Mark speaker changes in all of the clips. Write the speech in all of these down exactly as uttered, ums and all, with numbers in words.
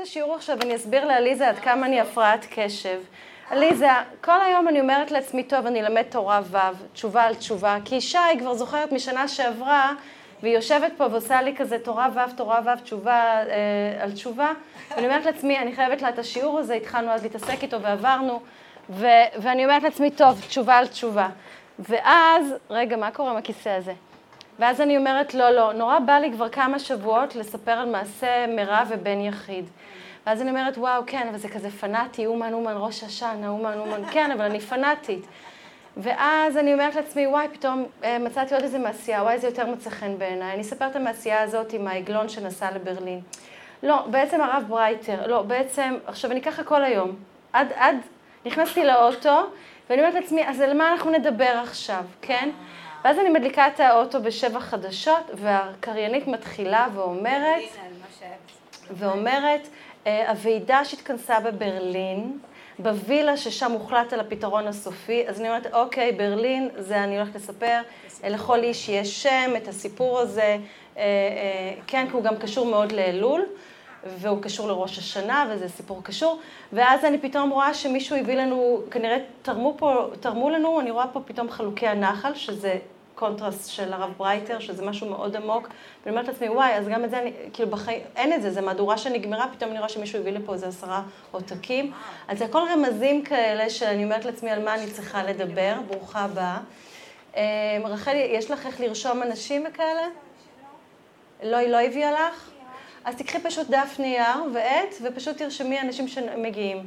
Speaker 1: השיעור עכשיו, אני אסביר לעליזה עד כמה אני הפרעת קשב. עליזה, כל היום אני אומרת לעצמי, טוב, אני אלמד תורה ו', תשובה על תשובה, כי שי כבר זוכרת משנה שעברה, והיא יושבת פה ועושה לי כזה תורה ו', תורה ו', תשובה אה, על תשובה, ואני אומרת לעצמי, אני חייבת לה את השיעור הזה, התחלנו אז להתעסק איתו ועברנו, ו- ואני אומרת לעצמי, טוב, תשובה על תשובה. ואז, רגע, מה קורה עם הכיסא הזה? ואז אני אומרת, לא, לא, נורא בא לי כבר כמה שבועות לספר על מעשה מירב ובן יחיד. ואז אני אומרת, וואו, כן, אבל זה כזה פנאטי, אומן, אומן, ראש השנה, אומן, אומן, כן, אבל אני פנאטית. ואז אני אומרת לעצמי, וואי, פתאום מצאתי עוד איזה מעשייה, וואי, זה יותר מצא חן בעיניי. אני אספר את המעשייה הזאת עם העגלון שנסע לברלין. לא, בעצם הרב ברייטר, לא, בעצם, עכשיו אני ככה כל היום, עד, עד, נכנסתי לאוטו, ואני אומרת לעצמי, אז על מה אנחנו נדבר עכשיו, כן? ואז אני מדליקה את האוטו בשבע חדשות, והקריינית מתחילה ואומרת, ואומרת, הוועידה שהתכנסה בברלין, בווילה ששם הוחלט על הפתרון הסופי, אז אני אומרת, אוקיי, ברלין, זה אני הולכת לספר, לכל איש יש שם, את הסיפור הזה, כן, כי הוא גם קשור מאוד לאלול, והוא קשור לראש השנה, וזה סיפור קשור, ואז אני פתאום רואה שמישהו הביא לנו, כנראה תרמו פה, תרמו לנו, אני רואה פה פתאום חלוקי הנחל, שזה קונטרסט של הרב ברייטר, שזה משהו מאוד עמוק, ואני אומרת לעצמי, וואי, אז גם את זה, אני, כאילו בחיים, אין את זה, זה מהדורה שנגמרה, פתאום אני רואה שמישהו הביא לפה איזה עשרה עותקים, אז זה הכל רמזים כאלה שאני אומרת לעצמי על מה אני צריכה לדבר, ברוכה הבאה. רחלי, יש לך איך לרשום אנשים כאלה? לא, היא לא הביאה לך? אז תקחי פשוט דף נייר ועט, ופשוט תרשמי אנשים שמגיעים.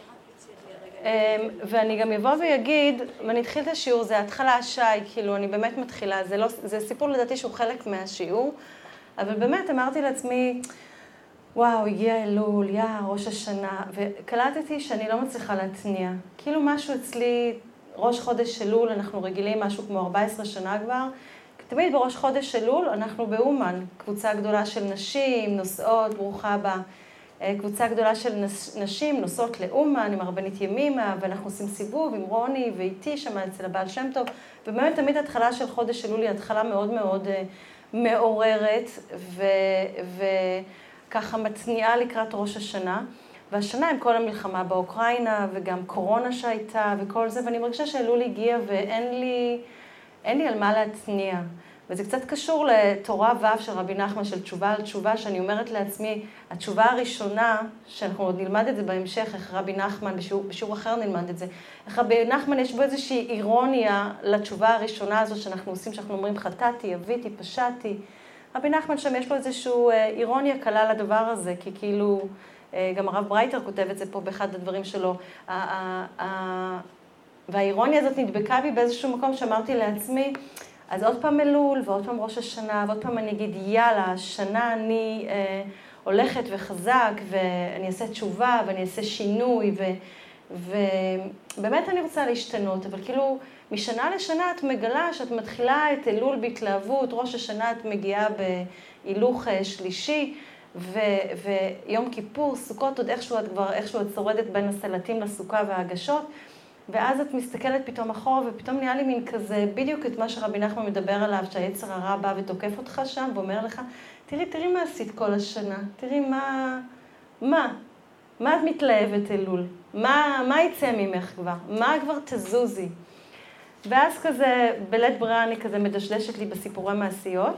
Speaker 1: ואני גם אבוא ויגיד, ואני אתחיל את השיעור, זה התחלה שי, כאילו אני באמת מתחילה, זה, לא, זה סיפור לדעתי שהוא חלק מהשיעור, אבל באמת אמרתי לעצמי, וואו, הגיע אלול, יא, ראש השנה, וקלטתי שאני לא מצליחה להתניע. כאילו משהו אצלי, ראש חודש אלול, אנחנו רגילים משהו כמו ארבע עשרה שנה כבר, תמיד בראש חודש אלול אנחנו באומן, קבוצה גדולה של נשים, נוסעות, ברוכה הבאה. קבוצה גדולה של נשים נוסעות לאומן עם הרבנית ימימה, ואנחנו עושים סיבוב עם רוני ואיתי שם אצל הבעל שם טוב, ובאמת תמיד התחלה של חודש אלול היא התחלה מאוד מאוד מעוררת, וככה מתניעה לקראת ראש השנה. והשנה עם כל המלחמה באוקראינה, וגם קורונה שהייתה וכל זה, ואני מרגישה שאלול הגיע ואין לי... אין לי על מה להתניע. וזה קצת קשור לתורה ו' של רבי נחמן, של תשובה על תשובה, שאני אומרת לעצמי, התשובה הראשונה, שאנחנו עוד נלמד את זה בהמשך, איך רבי נחמן, בשיעור, בשיעור אחר נלמד את זה, איך רבי נחמן יש בו איזושהי אירוניה לתשובה הראשונה הזאת שאנחנו עושים, שאנחנו אומרים חטאתי, אביתי, פשעתי. רבי נחמן שם יש לו איזושהי אירוניה קלה לדבר הזה, כי כאילו, גם הרב ברייטר כותב את זה פה באחד הדברים שלו, והאירוניה הזאת נדבקה בי באיזשהו מקום שאמרתי לעצמי, אז עוד פעם אלול ועוד פעם ראש השנה, ועוד פעם אני אגיד, יאללה, השנה אני אה, הולכת וחזק, ואני אעשה תשובה, ואני אעשה שינוי, ו, ובאמת אני רוצה להשתנות, אבל כאילו, משנה לשנה את מגלה שאת מתחילה את אלול בהתלהבות, ראש השנה את מגיעה בהילוך שלישי, ו, ויום כיפור, סוכות, עוד איכשהו את כבר, איכשהו את שורדת בין הסלטים לסוכה וההגשות, ואז את מסתכלת פתאום אחורה, ופתאום נהיה לי מין כזה, בדיוק את מה שרבי נחמן מדבר עליו, שהיצר הרע בא ותוקף אותך שם, ואומר לך, תראי, תראי מה עשית כל השנה, תראי מה, מה, מה את מתלהבת אלול, מה, מה יצא ממך כבר, מה כבר תזוזי. ואז כזה, בלית ברירה אני כזה מדשדשת לי בסיפורי מעשיות,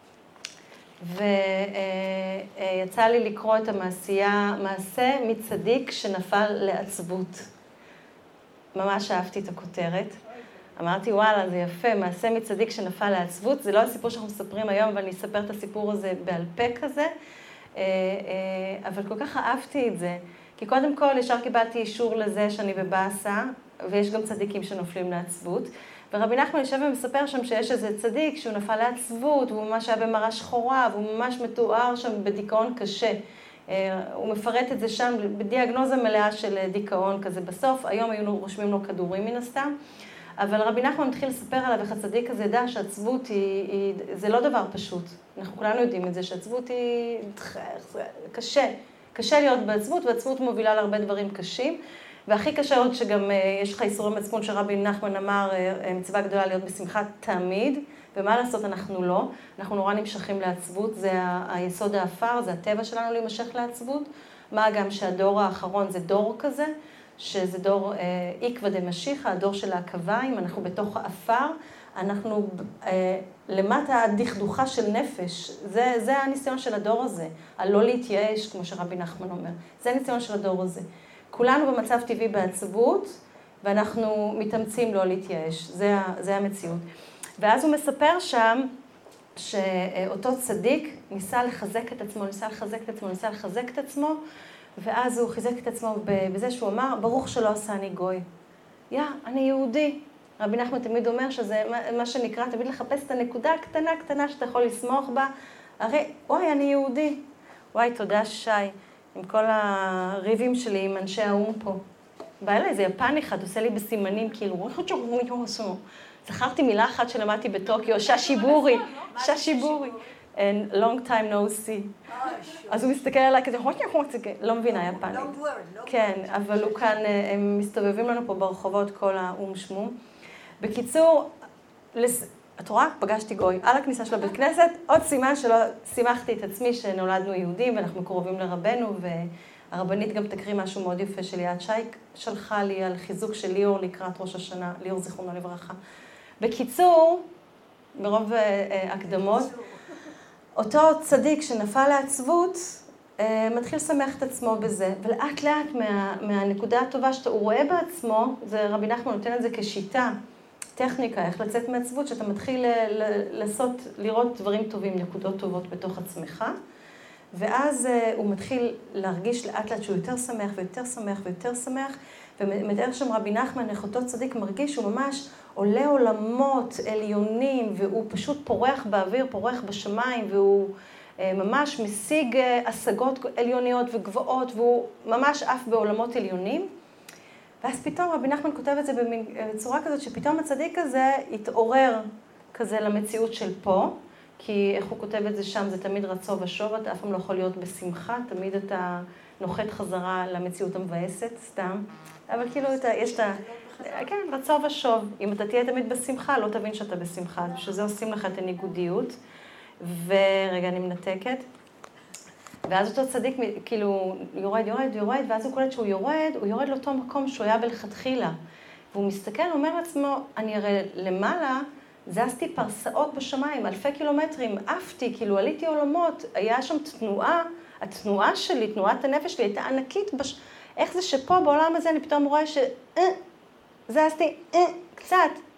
Speaker 1: ויצא לי לקרוא את המעשייה, מעשה מצדיק שנפל לעצבות. ממש אהבתי את הכותרת. אמרתי, וואלה, זה יפה, מעשה מצדיק שנפל לעצבות. זה לא הסיפור שאנחנו מספרים היום, אבל אני אספר את הסיפור הזה בעל פה כזה. אבל כל כך אהבתי את זה. כי קודם כל, ישר קיבלתי אישור לזה שאני בבאסה, ויש גם צדיקים שנופלים לעצבות. ורבי נחמן יושב ומספר שם שיש איזה צדיק שהוא נפל לעצבות, והוא ממש היה במראה שחורה, והוא ממש מתואר שם בדיכאון קשה. הוא מפרט את זה שם בדיאגנוזה מלאה של דיכאון כזה בסוף, היום היו רושמים לו כדורים מן הסתם, אבל רבי נחמן מתחיל לספר עליו איך הצדיק הזה ידע שעצבות היא, היא, זה לא דבר פשוט, אנחנו כולנו יודעים את זה, שעצבות היא קשה, קשה להיות בעצבות, ועצבות מובילה להרבה דברים קשים, והכי קשה עוד שגם יש לך איסורי מצפון שרבי נחמן אמר, מצווה גדולה להיות בשמחה תמיד, ומה לעשות, אנחנו לא. אנחנו נורא נמשכים לעצבות, זה היסוד האפר, זה הטבע שלנו להימשך לעצבות. מה גם שהדור האחרון זה דור כזה, שזה דור עקבא דמשיחא, הדור של העקביים, אנחנו בתוך האפר, אנחנו אה, למטה הדכדוכה של נפש, זה, זה הניסיון של הדור הזה, הלא להתייאש, כמו שרבי נחמן אומר, זה הניסיון של הדור הזה. כולנו במצב טבעי בעצבות, ואנחנו מתאמצים לא להתייאש, זה, זה המציאות. ואז הוא מספר שם, שאותו צדיק ניסה לחזק את עצמו, ניסה לחזק את עצמו, ניסה לחזק את עצמו, ואז הוא חיזק את עצמו בזה שהוא אמר, ברוך שלא עשני גוי. יא, אני יהודי. רבי נחמן תמיד אומר שזה מה שנקרא, תמיד לחפש את הנקודה הקטנה קטנה שאתה יכול לסמוך בה. הרי, וואי, אני יהודי. וואי, תודה שי, עם כל הריבים שלי עם אנשי האום פה. בא אליי, זה יפן אחד, עושה לי בסימנים, כאילו, זכרתי מילה אחת שלמדתי בטוקיו, ששיבורי, ששיבורי. And long time no see. אז הוא מסתכל עליי כזה, לא מבינה יפנית. כן, אבל הוא כאן, הם מסתובבים לנו פה ברחובות כל האום שמום. בקיצור, את רואה? פגשתי גוי. על הכניסה של הבית כנסת, עוד סימן שלא שימחתי את עצמי שנולדנו יהודים, ואנחנו קרובים לרבנו, והרבנית גם תקריא משהו מאוד יפה של ליאת שייק, שלחה לי על חיזוק של ליאור לקראת ראש השנה, ליאור זיכרונו לברכה. בקיצור, ברוב הקדמות, אותו צדיק שנפל לעצבות, מתחיל לשמח את עצמו בזה, ולאט לאט מה, מהנקודה הטובה שאתה, הוא רואה בעצמו, זה רבי נחמן נותן את זה כשיטה, טכניקה, איך לצאת מעצבות, שאתה מתחיל לעשות, לראות דברים טובים, נקודות טובות בתוך עצמך, ואז הוא מתחיל להרגיש לאט לאט שהוא יותר שמח ויותר שמח ויותר שמח, ומתאר שם רבי נחמן, איך אותו צדיק מרגיש שהוא ממש עולה עולמות עליונים, והוא פשוט פורח באוויר, פורח בשמיים, והוא ממש משיג השגות עליוניות וגבוהות, והוא ממש אף בעולמות עליונים. ואז פתאום רבי נחמן כותב את זה בצורה כזאת, שפתאום הצדיק הזה התעורר כזה למציאות של פה, כי איך הוא כותב את זה שם, זה תמיד רצו ושוב, אתה אף פעם לא יכול להיות בשמחה, תמיד אתה נוחת חזרה למציאות המבאסת, סתם. אבל כאילו, אתה, יש את ה... כן, רצו ושוב. אם אתה תהיה תמיד בשמחה, לא תבין שאתה בשמחה. שזה עושים לך את הניגודיות. ורגע, אני מנתקת. ואז אותו צדיק, כאילו, יורד, יורד, יורד, ואז הוא קולט שהוא יורד, הוא יורד לאותו מקום שהוא היה בלכתחילה. והוא מסתכל, הוא אומר לעצמו, אני הרי למעלה, זזתי פרסאות בשמיים, אלפי קילומטרים, עפתי, כאילו, עליתי עולמות, היה שם תנועה, התנועה שלי, תנועת הנפש שלי, הייתה ענקית. בש... איך זה שפה בעולם הזה אני פתאום רואה ש... זזתי, קצת.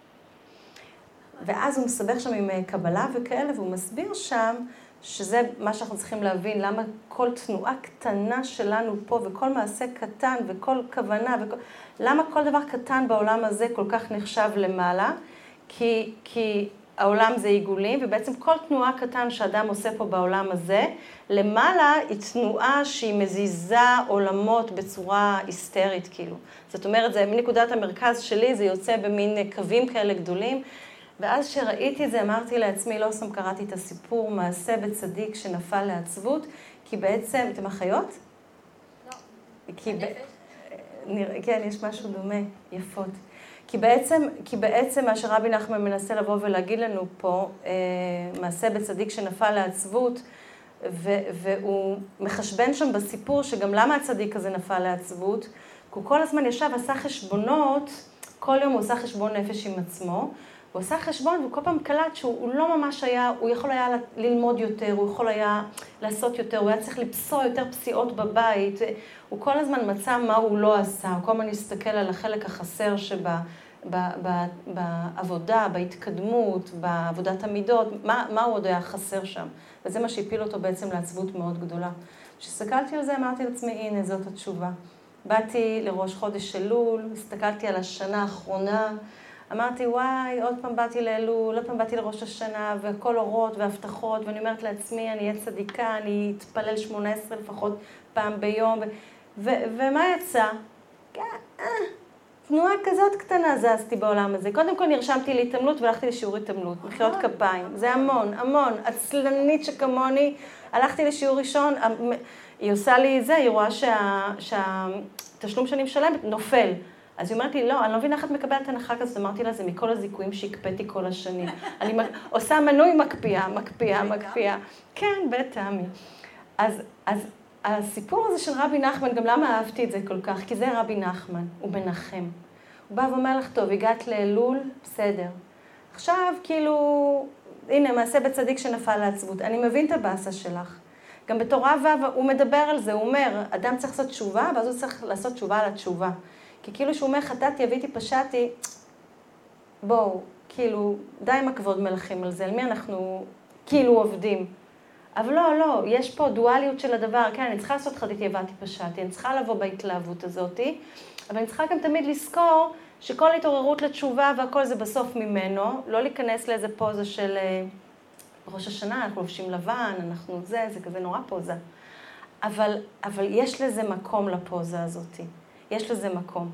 Speaker 1: ואז הוא מסבך שם עם קבלה וכאלה, והוא מסביר שם שזה מה שאנחנו צריכים להבין, למה כל תנועה קטנה שלנו פה, וכל מעשה קטן, וכל כוונה, וכל... למה כל דבר קטן בעולם הזה כל כך נחשב למעלה? כי, כי העולם זה עיגולים, ובעצם כל תנועה קטן שאדם עושה פה בעולם הזה, למעלה היא תנועה שהיא מזיזה עולמות בצורה היסטרית, כאילו. זאת אומרת, זה מנקודת המרכז שלי, זה יוצא במין קווים כאלה גדולים, ואז שראיתי את זה, אמרתי לעצמי, לא סתם קראתי את הסיפור, מעשה בצדיק שנפל לעצבות, כי בעצם, אתם אחיות?
Speaker 2: לא,
Speaker 1: כי
Speaker 2: הנפש.
Speaker 1: ב... כן, יש משהו דומה, יפות. כי בעצם, כי בעצם מה שרבי נחמן מנסה לבוא ולהגיד לנו פה, אה, מעשה בצדיק שנפל לעצבות, ו, והוא מחשבן שם בסיפור שגם למה הצדיק הזה נפל לעצבות, כי הוא כל הזמן ישב, עשה חשבונות, כל יום הוא עשה חשבון נפש עם עצמו, הוא עשה חשבון והוא כל פעם קלט שהוא לא ממש היה, הוא יכול היה ללמוד יותר, הוא יכול היה לעשות יותר, הוא היה צריך לפסוע יותר פסיעות בבית, הוא כל הזמן מצא מה הוא לא עשה, הוא כל הזמן הסתכל על החלק החסר שבה, ב, ב, בעבודה, בהתקדמות, בעבודת המידות, מה, מה הוא עוד היה חסר שם. וזה מה שהפיל אותו בעצם לעצבות מאוד גדולה. כשהסתכלתי על זה, אמרתי לעצמי, הנה, זאת התשובה. באתי לראש חודש אלול, הסתכלתי על השנה האחרונה, אמרתי, וואי, עוד פעם באתי לאלול, עוד פעם באתי לראש השנה, והכל אורות והבטחות, ואני אומרת לעצמי, אני אהיה צדיקה, אני אתפלל שמונה עשרה לפחות פעם ביום, ו- ו- ומה יצא? תנועה כזאת קטנה זזתי בעולם הזה. קודם כל נרשמתי להתעמלות והלכתי לשיעור התעמלות, מחיאות כפיים. זה המון, המון. עצלנית שכמוני, הלכתי לשיעור ראשון, היא עושה לי זה, היא רואה שה- שהתשלום שאני משלמת נופל. אז היא אומרת לי, לא, אני לא מבינה איך את מקבלת הנחה כזאת, אמרתי לה, זה מכל הזיכויים שהקפאתי כל השנים. אני עושה מנוי מקפיאה, מקפיאה, מקפיאה. כן, בטעמי. אז, אז הסיפור הזה של רבי נחמן, גם למה אהבתי את זה כל כך? כי זה רבי נחמן, הוא מנחם. הוא בא ואומר לך, טוב, הגעת לאלול, בסדר. עכשיו, כאילו, הנה, מעשה בצדיק שנפל לעצבות. אני מבין את הבאסה שלך. גם בתורה ו' הוא מדבר על זה, הוא אומר, אדם צריך לעשות תשובה, ואז הוא צריך לעשות תשובה על התשובה. כי כאילו שהוא אומר, חטאתי, הביתי, פשעתי, בואו, כאילו, די עם הכבוד מלכים על זה, על מי אנחנו כאילו עובדים. אבל לא, לא, יש פה דואליות של הדבר, כן, אני צריכה לעשות חטאתי, הבאתי, פשעתי, אני צריכה לבוא בהתלהבות הזאת, אבל אני צריכה גם תמיד לזכור שכל התעוררות לתשובה והכל זה בסוף ממנו, לא להיכנס לאיזה פוזה של ראש השנה, אנחנו לובשים לבן, אנחנו זה, זה כזה נורא פוזה. אבל, אבל יש לזה מקום לפוזה הזאת, יש לזה מקום.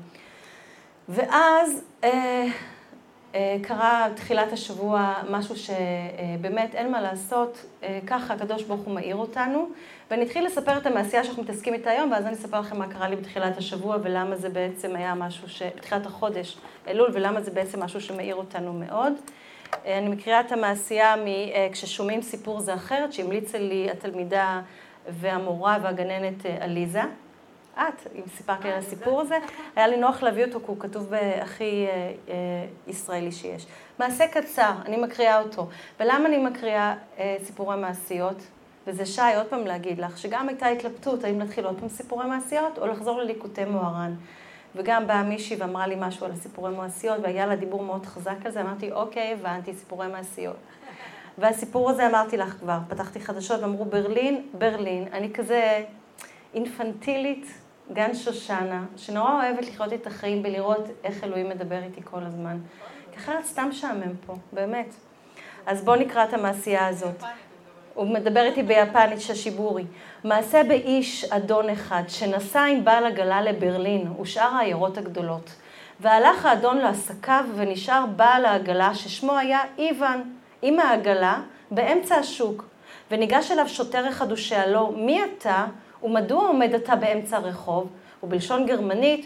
Speaker 1: ואז אה, אה, קרה תחילת השבוע משהו שבאמת אין מה לעשות, אה, ככה הקדוש ברוך הוא מאיר אותנו, ואני אתחיל לספר את המעשייה שאנחנו מתעסקים איתה היום, ואז אני אספר לכם מה קרה לי בתחילת השבוע, ולמה זה בעצם היה משהו ש... בתחילת החודש, אלול, ולמה זה בעצם משהו שמאיר אותנו מאוד. אני מקריאה את המעשייה כששומעים סיפור זה אחרת, שהמליצה לי התלמידה והמורה והגננת עליזה. את, אם סיפרת לי על הסיפור הזה, היה לי נוח להביא אותו, כי הוא כתוב בהכי ישראלי שיש. מעשה קצר, אני מקריאה אותו. ולמה אני מקריאה סיפורי מעשיות? וזה שי, עוד פעם להגיד לך, שגם הייתה התלבטות, האם להתחיל עוד פעם סיפורי מעשיות, או לחזור לליקוטי מוהר"ן. וגם באה מישהי ואמרה לי משהו על סיפורי מעשיות, והיה לה דיבור מאוד חזק על זה, אמרתי, אוקיי, הבנתי, סיפורי מעשיות. והסיפור הזה אמרתי לך כבר, פתחתי חדשות, ואמרו, ברלין, ברלין, אני כזה אינפנטילית, גן שושנה, שנורא אוהבת לחיות את החיים בלראות איך אלוהים מדבר איתי כל הזמן. כי אחרת סתם שעמם פה, באמת. אז בואו נקרא את המעשייה הזאת. הוא מדבר איתי ביפנית ששיבורי. מעשה באיש אדון אחד, שנסע עם בעל עגלה לברלין ושאר העיירות הגדולות. והלך האדון לעסקיו ונשאר בעל העגלה ששמו היה איוון, עם העגלה, באמצע השוק. וניגש אליו שוטר אחד ושאלו, מי אתה ומדוע עומד אתה באמצע הרחוב? ובלשון גרמנית,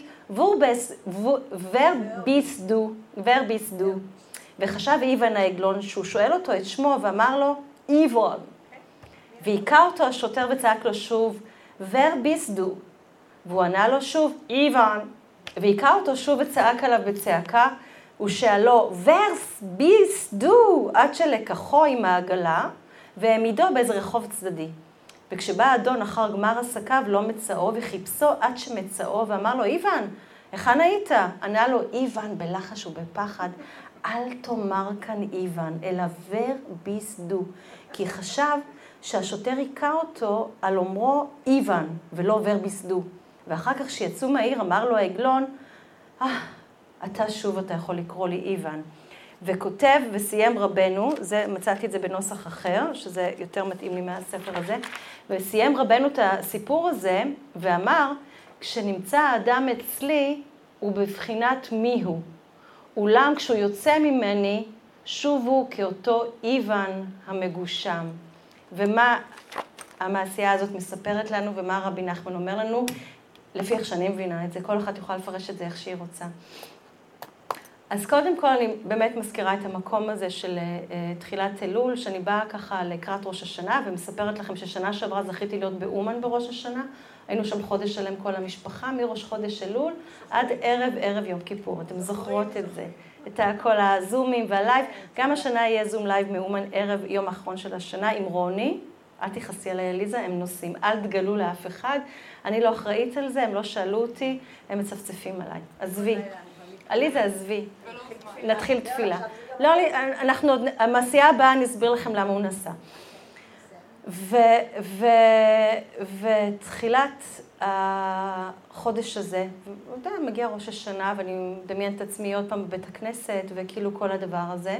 Speaker 1: ורביסדו, ורביסדו. וחשב איוון העגלון שהוא שואל אותו את שמו ואמר לו, איוון. והיכה אותו השוטר וצעק לו שוב, ורביסדו. והוא ענה לו שוב, איוון. והיכה אותו שוב וצעק עליו בצעקה, ושאלו, ורביסדו, עד שלקחו עם העגלה, והעמידו באיזה רחוב צדדי. וכשבא האדון אחר גמר עסקיו לא מצאו, וחיפשו עד שמצאו, ואמר לו, איוון, היכן היית? ענה לו, איוון, בלחש ובפחד, אל תאמר כאן איוון, אלא ורביסדו, כי חשב שהשוטר היכה אותו על אומרו איוון, ולא ורביסדו. ואחר כך שיצאו מהעיר אמר לו העגלון, אה, אתה שוב אתה יכול לקרוא לי איוון. וכותב וסיים רבנו, זה, מצאתי את זה בנוסח אחר, שזה יותר מתאים לי מהספר הזה, וסיים רבנו את הסיפור הזה, ואמר, כשנמצא האדם אצלי, הוא בבחינת מיהו. אולם כשהוא יוצא ממני, שובו כאותו איוון המגושם. ומה המעשייה הזאת מספרת לנו, ומה רבי נחמן אומר לנו, לפי איך שאני מבינה את זה, כל אחת יכולה לפרש את זה איך שהיא רוצה. אז קודם כל אני באמת מזכירה את המקום הזה של uh, תחילת אלול, שאני באה ככה לקראת ראש השנה, ומספרת לכם ששנה שעברה זכיתי להיות באומן בראש השנה, היינו שם חודש שלם כל המשפחה, מראש חודש אלול עד ערב ערב יום כיפור, אתם זוכרות את זה, את כל הזומים והלייב, גם השנה יהיה זום לייב מאומן ערב יום האחרון של השנה עם רוני, אל תכנסי עליי אליזה, הם נוסעים, אל תגלו לאף אחד, אני לא אחראית על זה, הם לא שאלו אותי, הם מצפצפים עליי, עזבי. אליזה, עזבי, נתחיל תפילה. לא, אנחנו, המעשייה הבאה, אני אסביר לכם למה הוא נסע. ותחילת החודש הזה, אתה יודע, מגיע ראש השנה, ואני מדמיין את עצמי עוד פעם בבית הכנסת, וכאילו כל הדבר הזה.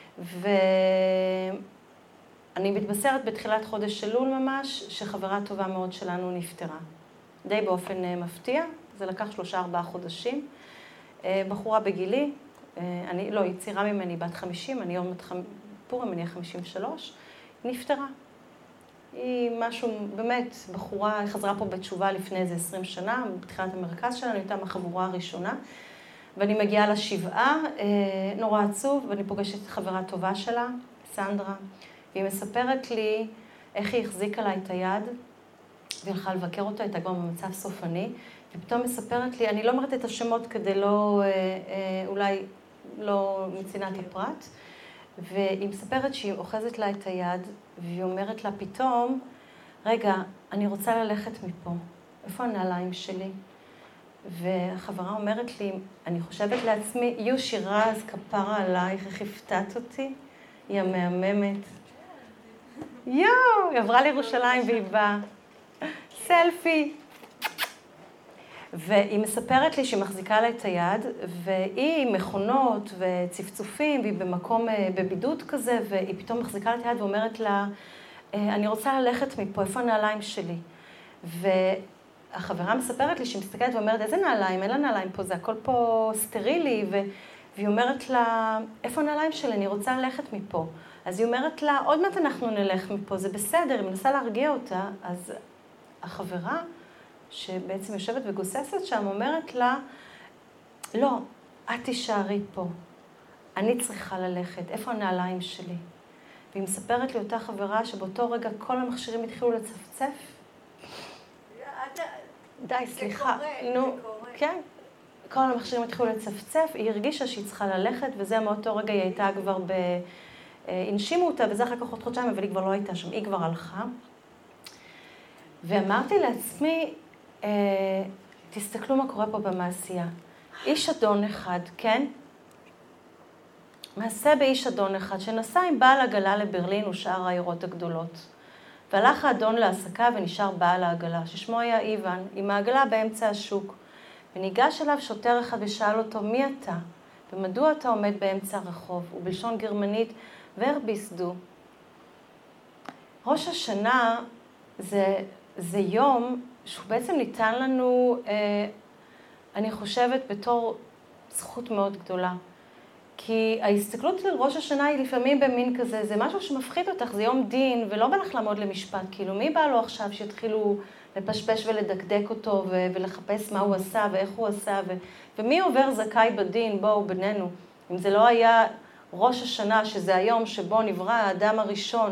Speaker 1: ואני מתבשרת בתחילת חודש אלול ממש, שחברה טובה מאוד שלנו נפטרה. די באופן מפתיע, זה לקח שלושה ארבעה חודשים. בחורה בגילי, אני, לא, היא צעירה ממני בת חמישים, אני יום פורים, אני חמישים ושלוש, נפטרה. היא משהו, באמת, בחורה, היא חזרה פה בתשובה לפני איזה עשרים שנה, בתחילת המרכז שלנו, הייתה מהחבורה הראשונה, ואני מגיעה לשבעה, נורא עצוב, ואני פוגשת את חברה טובה שלה, סנדרה, והיא מספרת לי איך היא החזיקה לה את היד, והיא הלכה לבקר אותו, הייתה כבר במצב סופני, ופתאום מספרת לי, אני לא אומרת את השמות כדי לא, אולי לא מצנעת הפרט, והיא מספרת שהיא אוחזת לה את היד, והיא אומרת לה פתאום, רגע, אני רוצה ללכת מפה, איפה הנעליים שלי? והחברה אומרת לי, אני חושבת לעצמי, יו שירה, אז כפרה עלייך, איך הפתעת אותי? היא המהממת. יואו, היא עברה לירושלים והיא באה. סלפי. והיא מספרת לי שהיא מחזיקה לה את היד, והיא עם מכונות וצפצופים, והיא במקום, בבידוד כזה, והיא פתאום מחזיקה לה את היד ואומרת לה, אני רוצה ללכת מפה, איפה הנעליים שלי? והחברה מספרת לי שהיא מסתכלת ואומרת, איזה נעליים? אין לה נעליים פה, זה הכל פה סטרילי, ו... והיא אומרת לה, איפה הנעליים שלי? אני רוצה ללכת מפה. אז היא אומרת לה, עוד מעט אנחנו נלך מפה, זה בסדר, היא מנסה להרגיע אותה, אז החברה, שבעצם יושבת וגוססת שם, אומרת לה, לא, את תישארי פה, אני צריכה ללכת, איפה הנעליים שלי? והיא מספרת לי אותה חברה שבאותו רגע כל המכשירים התחילו לצפצף. די, סליחה. נו, כן. כל המכשירים התחילו לצפצף, היא הרגישה שהיא צריכה ללכת, וזה מאותו רגע היא הייתה כבר ב... הנשימו אותה, וזה אחר כך עוד חודשיים, אבל היא כבר לא הייתה שם, היא כבר הלכה. ואמרתי לעצמי, תסתכלו מה קורה פה במעשייה. איש אדון אחד, כן? מעשה באיש אדון אחד, שנסע עם בעל עגלה לברלין ושאר העיירות הגדולות. והלך האדון להעסקה ונשאר בעל העגלה, ששמו היה איוון, עם העגלה באמצע השוק. וניגש אליו שוטר אחד ושאל אותו, מי אתה? ומדוע אתה עומד באמצע הרחוב? ובלשון גרמנית, ור ביסדו. ראש השנה זה, זה יום שהוא בעצם ניתן לנו, אה, אני חושבת, בתור זכות מאוד גדולה. כי ההסתכלות של ראש השנה היא לפעמים במין כזה, זה משהו שמפחיד אותך, זה יום דין, ולא בא לך לעמוד למשפט. כאילו, מי בא לו עכשיו שיתחילו לפשפש ולדקדק אותו, ו- ולחפש מה הוא עשה ואיך הוא עשה, ו- ומי עובר זכאי בדין, בואו בינינו. אם זה לא היה ראש השנה, שזה היום שבו נברא האדם הראשון,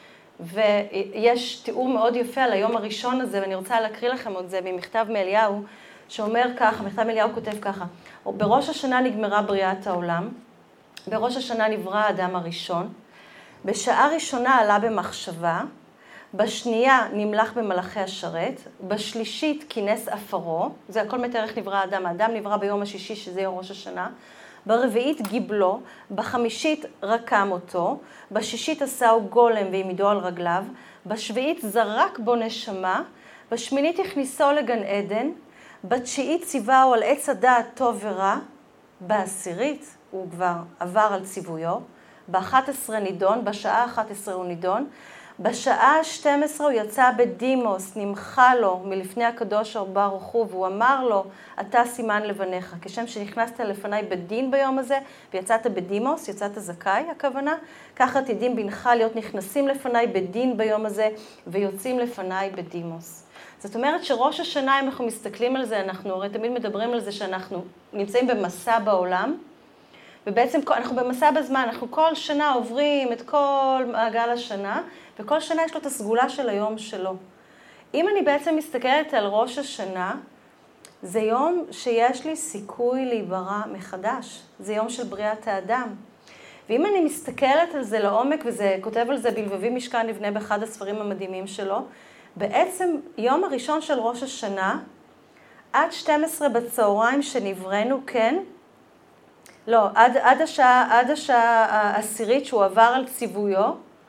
Speaker 1: ויש תיאור מאוד יפה על היום הראשון הזה, ואני רוצה להקריא לכם עוד זה ממכתב מאליהו, שאומר ככה, מכתב מאליהו כותב ככה, בראש השנה נגמרה בריאת העולם, בראש השנה נברא האדם הראשון, בשעה ראשונה עלה במחשבה, בשנייה נמלך במלאכי השרת, בשלישית כינס אפרו, זה הכל מתאר איך נברא האדם, האדם נברא ביום השישי שזה יום ראש השנה, ברביעית גיבלו, בחמישית רקם אותו, בשישית עשהו גולם והעמידו על רגליו, בשביעית זרק בו נשמה, בשמינית הכניסו לגן עדן, בתשיעית ציווהו על עץ הדעת טוב ורע, בעשירית הוא כבר עבר על ציוויו, באחת עשרה נידון, בשעה אחת עשרה הוא נידון, בשעה ה-שתים עשרה הוא יצא בדימוס, נמחה לו מלפני הקדוש ברוך הוא, והוא אמר לו, אתה סימן לבניך, כשם שנכנסת לפניי בדין ביום הזה, ויצאת בדימוס, יצאת זכאי הכוונה, ככה תדעים בנך להיות נכנסים לפניי בדין ביום הזה, ויוצאים לפניי בדימוס. זאת אומרת שראש השנה, אם אנחנו מסתכלים על זה, אנחנו הרי תמיד מדברים על זה שאנחנו נמצאים במסע בעולם, ובעצם אנחנו במסע בזמן, אנחנו כל שנה עוברים את כל מעגל השנה, וכל שנה יש לו את הסגולה של היום שלו. אם אני בעצם מסתכלת על ראש השנה, זה יום שיש לי סיכוי להיברא מחדש. זה יום של בריאת האדם. ואם אני מסתכלת על זה לעומק, וזה כותב על זה בלבבי משכן נבנה באחד הספרים המדהימים שלו, בעצם יום הראשון של ראש השנה, עד שתים עשרה בצהריים שנבראנו, כן, לא, עד, עד השעה, עד השעה העשירית שהוא עבר על ציוויו,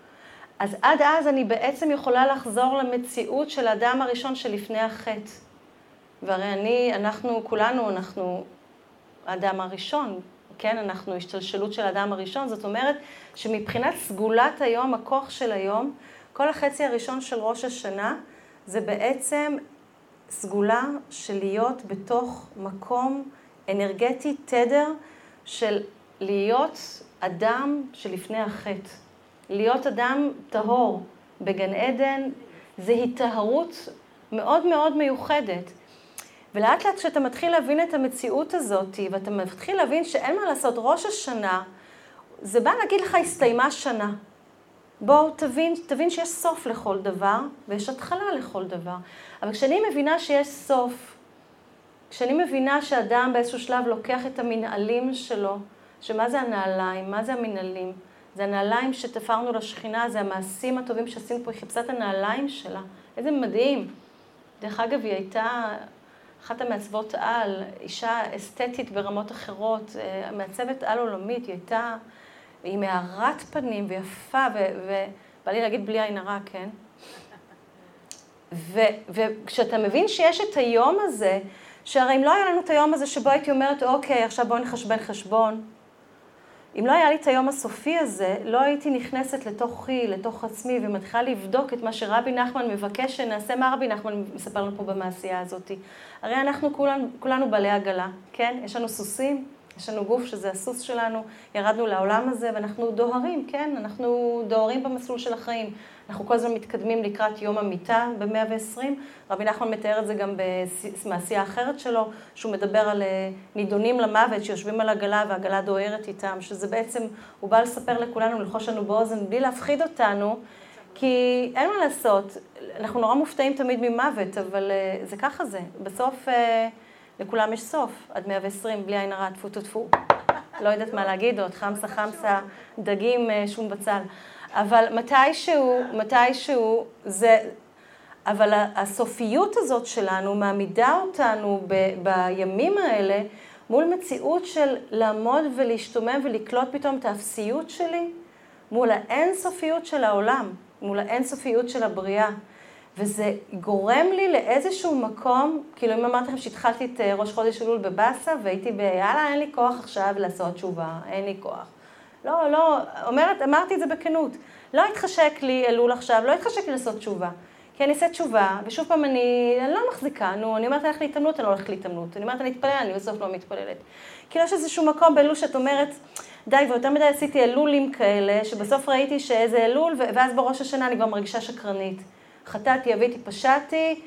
Speaker 1: אז עד אז אני בעצם יכולה לחזור למציאות של האדם הראשון שלפני החטא. והרי אני, אנחנו, כולנו, אנחנו האדם הראשון, כן? אנחנו השתלשלות של האדם הראשון, זאת אומרת שמבחינת סגולת היום, הכוח של היום, כל החצי הראשון של ראש השנה, זה בעצם סגולה של להיות בתוך מקום אנרגטי, תדר, של להיות אדם שלפני החטא. להיות אדם טהור בגן עדן, זה התטהרות מאוד מאוד מיוחדת. ולאט לאט כשאתה מתחיל להבין את המציאות הזאת, ואתה מתחיל להבין שאין מה לעשות, ראש השנה, זה בא להגיד לך, הסתיימה שנה. בואו תבין, תבין שיש סוף לכל דבר, ויש התחלה לכל דבר. אבל כשאני מבינה שיש סוף, כשאני מבינה שאדם באיזשהו שלב לוקח את המנהלים שלו, שמה זה הנעליים, מה זה המנהלים? זה הנעליים שתפרנו לשכינה, זה המעשים הטובים שעשינו פה, היא חיפשה את הנעליים שלה. איזה מדהים. דרך אגב, היא הייתה אחת המעצבות על, אישה אסתטית ברמות אחרות, מעצבת על עולמית, היא הייתה, היא מארת פנים ויפה, ובא לי להגיד בלי עין הרע, כן? ו, וכשאתה מבין שיש את היום הזה, שהרי אם לא היה לנו את היום הזה שבו הייתי אומרת, אוקיי, עכשיו בואו נחשבן חשבון, אם לא היה לי את היום הסופי הזה, לא הייתי נכנסת לתוכי, לתוך עצמי, ומתחילה לבדוק את מה שרבי נחמן מבקש שנעשה, מה רבי נחמן מספר לנו פה במעשייה הזאת. הרי אנחנו כולנו, כולנו בעלי עגלה, כן? יש לנו סוסים, יש לנו גוף שזה הסוס שלנו, ירדנו לעולם הזה ואנחנו דוהרים, כן? אנחנו דוהרים במסלול של החיים. אנחנו כל הזמן מתקדמים לקראת יום המיטה ב-מאה ועשרים. רבי נחמן מתאר את זה גם במעשייה אחרת שלו, שהוא מדבר על נידונים למוות שיושבים על עגלה והעגלה דוהרת איתם, שזה בעצם, הוא בא לספר לכולנו, ללחוש לנו באוזן, בלי להפחיד אותנו, כי אין מה לעשות, אנחנו נורא מופתעים תמיד ממוות, אבל זה ככה זה. בסוף לכולם יש סוף, עד מאה ועשרים, בלי עין הרע, טפו טפו טפו. לא יודעת מה להגיד עוד, חמסה חמסה, דגים, שום בצל. אבל מתישהו, מתישהו זה, אבל הסופיות הזאת שלנו מעמידה אותנו ב, בימים האלה מול מציאות של לעמוד ולהשתומם ולקלוט פתאום את האפסיות שלי, מול האינסופיות של העולם, מול האינסופיות של הבריאה. וזה גורם לי לאיזשהו מקום, כאילו אם אמרתי לכם שהתחלתי את ראש חודש אלול בבאסה, והייתי ב, יאללה, אין לי כוח עכשיו לעשות תשובה, אין לי כוח. לא, לא, אומרת, אמרתי את זה בכנות. לא התחשק לי אלול עכשיו, לא התחשק לי לעשות תשובה. כי אני אעשה תשובה, ושוב פעם אני, אני לא מחזיקה, נו, אני אומרת, אני הולכת להתאמנות, אני לא הולכת להתאמנות. אני אומרת, אני אתפלל, אני בסוף לא מתפללת. כאילו יש איזשהו מקום באלול שאת אומרת, די, ויותר מדי עשיתי אלולים כאלה, שבסוף ראיתי שאיזה אלול, ואז בראש השנה אני כבר מרגישה שקרנית. חטאתי, אביתי, פשעתי,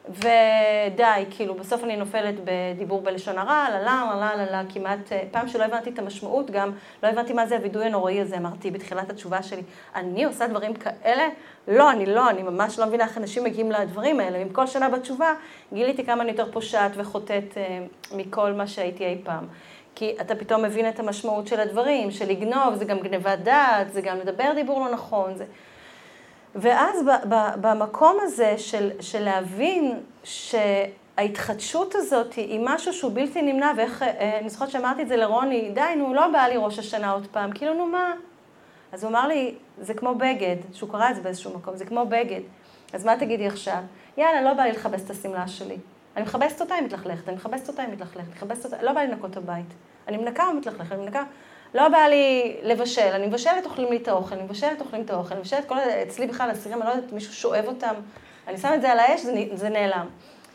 Speaker 1: ודי, כאילו, בסוף אני נופלת בדיבור בלשון הרע, ללה, ללה, ללה, כמעט, פעם שלא הבנתי את המשמעות, גם לא הבנתי מה זה הווידוי הנוראי הזה, אמרתי בתחילת התשובה שלי, אני עושה דברים כאלה? לא, אני לא, אני ממש לא מבינה איך אנשים מגיעים לדברים האלה. עם כל שנה בתשובה, גיליתי כמה אני יותר פושעת וחוטאת מכל מה שהייתי אי פעם. כי אתה פתאום מבין את המשמעות של הדברים, של לגנוב, זה גם גנבת דעת, זה גם לדבר דיבור לא נכון, זה... ואז במקום הזה של, של להבין שההתחדשות הזאת היא משהו שהוא בלתי נמנע, ואיך, אני זוכרת שאמרתי את זה לרוני, די, נו, לא בא לי ראש השנה עוד פעם, כאילו, נו, מה? אז הוא אמר לי, זה כמו בגד, שהוא קרא את זה באיזשהו מקום, זה כמו בגד. אז מה תגידי עכשיו? יאללה, לא בא לי לחבש את הסמלה שלי. אני מחבשת אותה, היא מתלכלכת, אני מחבשת אותה, היא מתלכלכת, אני מחבשת אותה, לא בא לי לנקות את הבית. אני מנקה או מתלכלכת, אני מנקה. לא בא לי לבשל, אני מבשלת, אוכלים לי את האוכל, אני מבשלת, אוכלים את האוכל, אני מבשלת כל... אצלי בכלל, הסירים, אני לא יודעת, מישהו שואב אותם, אני שם את זה על האש, זה, זה נעלם.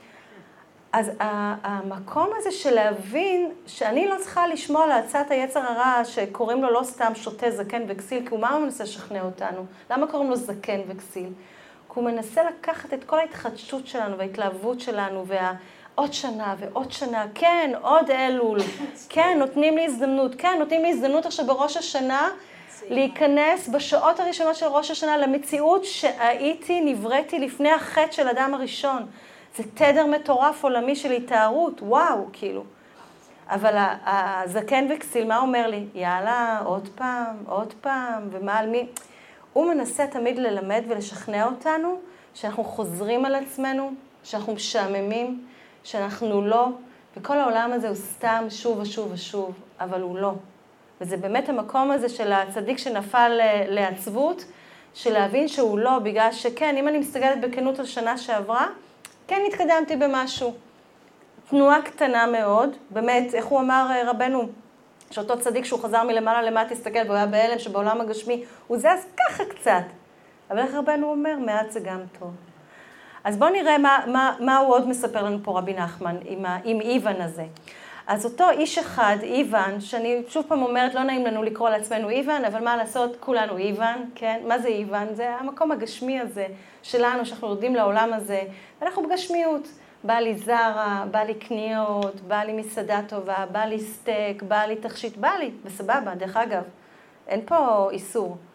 Speaker 1: אז המקום הזה של להבין שאני לא צריכה לשמוע להצעת היצר הרע שקוראים לו לא סתם שוטה זקן וכסיל, כי הוא מה הוא מנסה לשכנע אותנו? למה קוראים לו זקן וכסיל? כי הוא מנסה לקחת את כל ההתחדשות שלנו וההתלהבות שלנו וה... עוד שנה ועוד שנה, כן, עוד אלול, כן, נותנים לי הזדמנות, כן, נותנים לי הזדמנות עכשיו בראש השנה, להיכנס בשעות הראשונות של ראש השנה למציאות שהייתי, נבראתי לפני החטא של אדם הראשון. זה תדר מטורף עולמי של התארות, וואו, כאילו. אבל הזקן וכסיל, מה אומר לי? יאללה, עוד פעם, עוד פעם, ומה על מי? הוא מנסה תמיד ללמד ולשכנע אותנו שאנחנו חוזרים על עצמנו, שאנחנו משעממים, שאנחנו לא, וכל העולם הזה הוא סתם שוב ושוב ושוב, אבל הוא לא. וזה באמת המקום הזה של הצדיק שנפל לעצבות, של להבין שהוא לא, בגלל שכן, אם אני מסתגלת בכנות על שנה שעברה, כן התקדמתי במשהו. תנועה קטנה מאוד, באמת, איך הוא אמר רבנו, שאותו צדיק שהוא חזר מלמעלה למטה, תסתכל, והוא היה בהלם שבעולם הגשמי, הוא זז ככה קצת. אבל איך רבנו אומר, מעט זה גם טוב. אז בואו נראה מה, מה, מה הוא עוד מספר לנו פה רבי נחמן עם, ה, עם איוון הזה. אז אותו איש אחד, איוון, שאני שוב פעם אומרת, לא נעים לנו לקרוא לעצמנו איוון, אבל מה לעשות, כולנו איוון, כן? מה זה איוון? זה המקום הגשמי הזה שלנו, שאנחנו יורדים לעולם הזה, ואנחנו בגשמיות. בא לי זרה, בא לי קניות, בא לי מסעדה טובה, בא לי סטייק, בא לי תכשיט, בא לי, בסבבה, דרך אגב, אין פה איסור.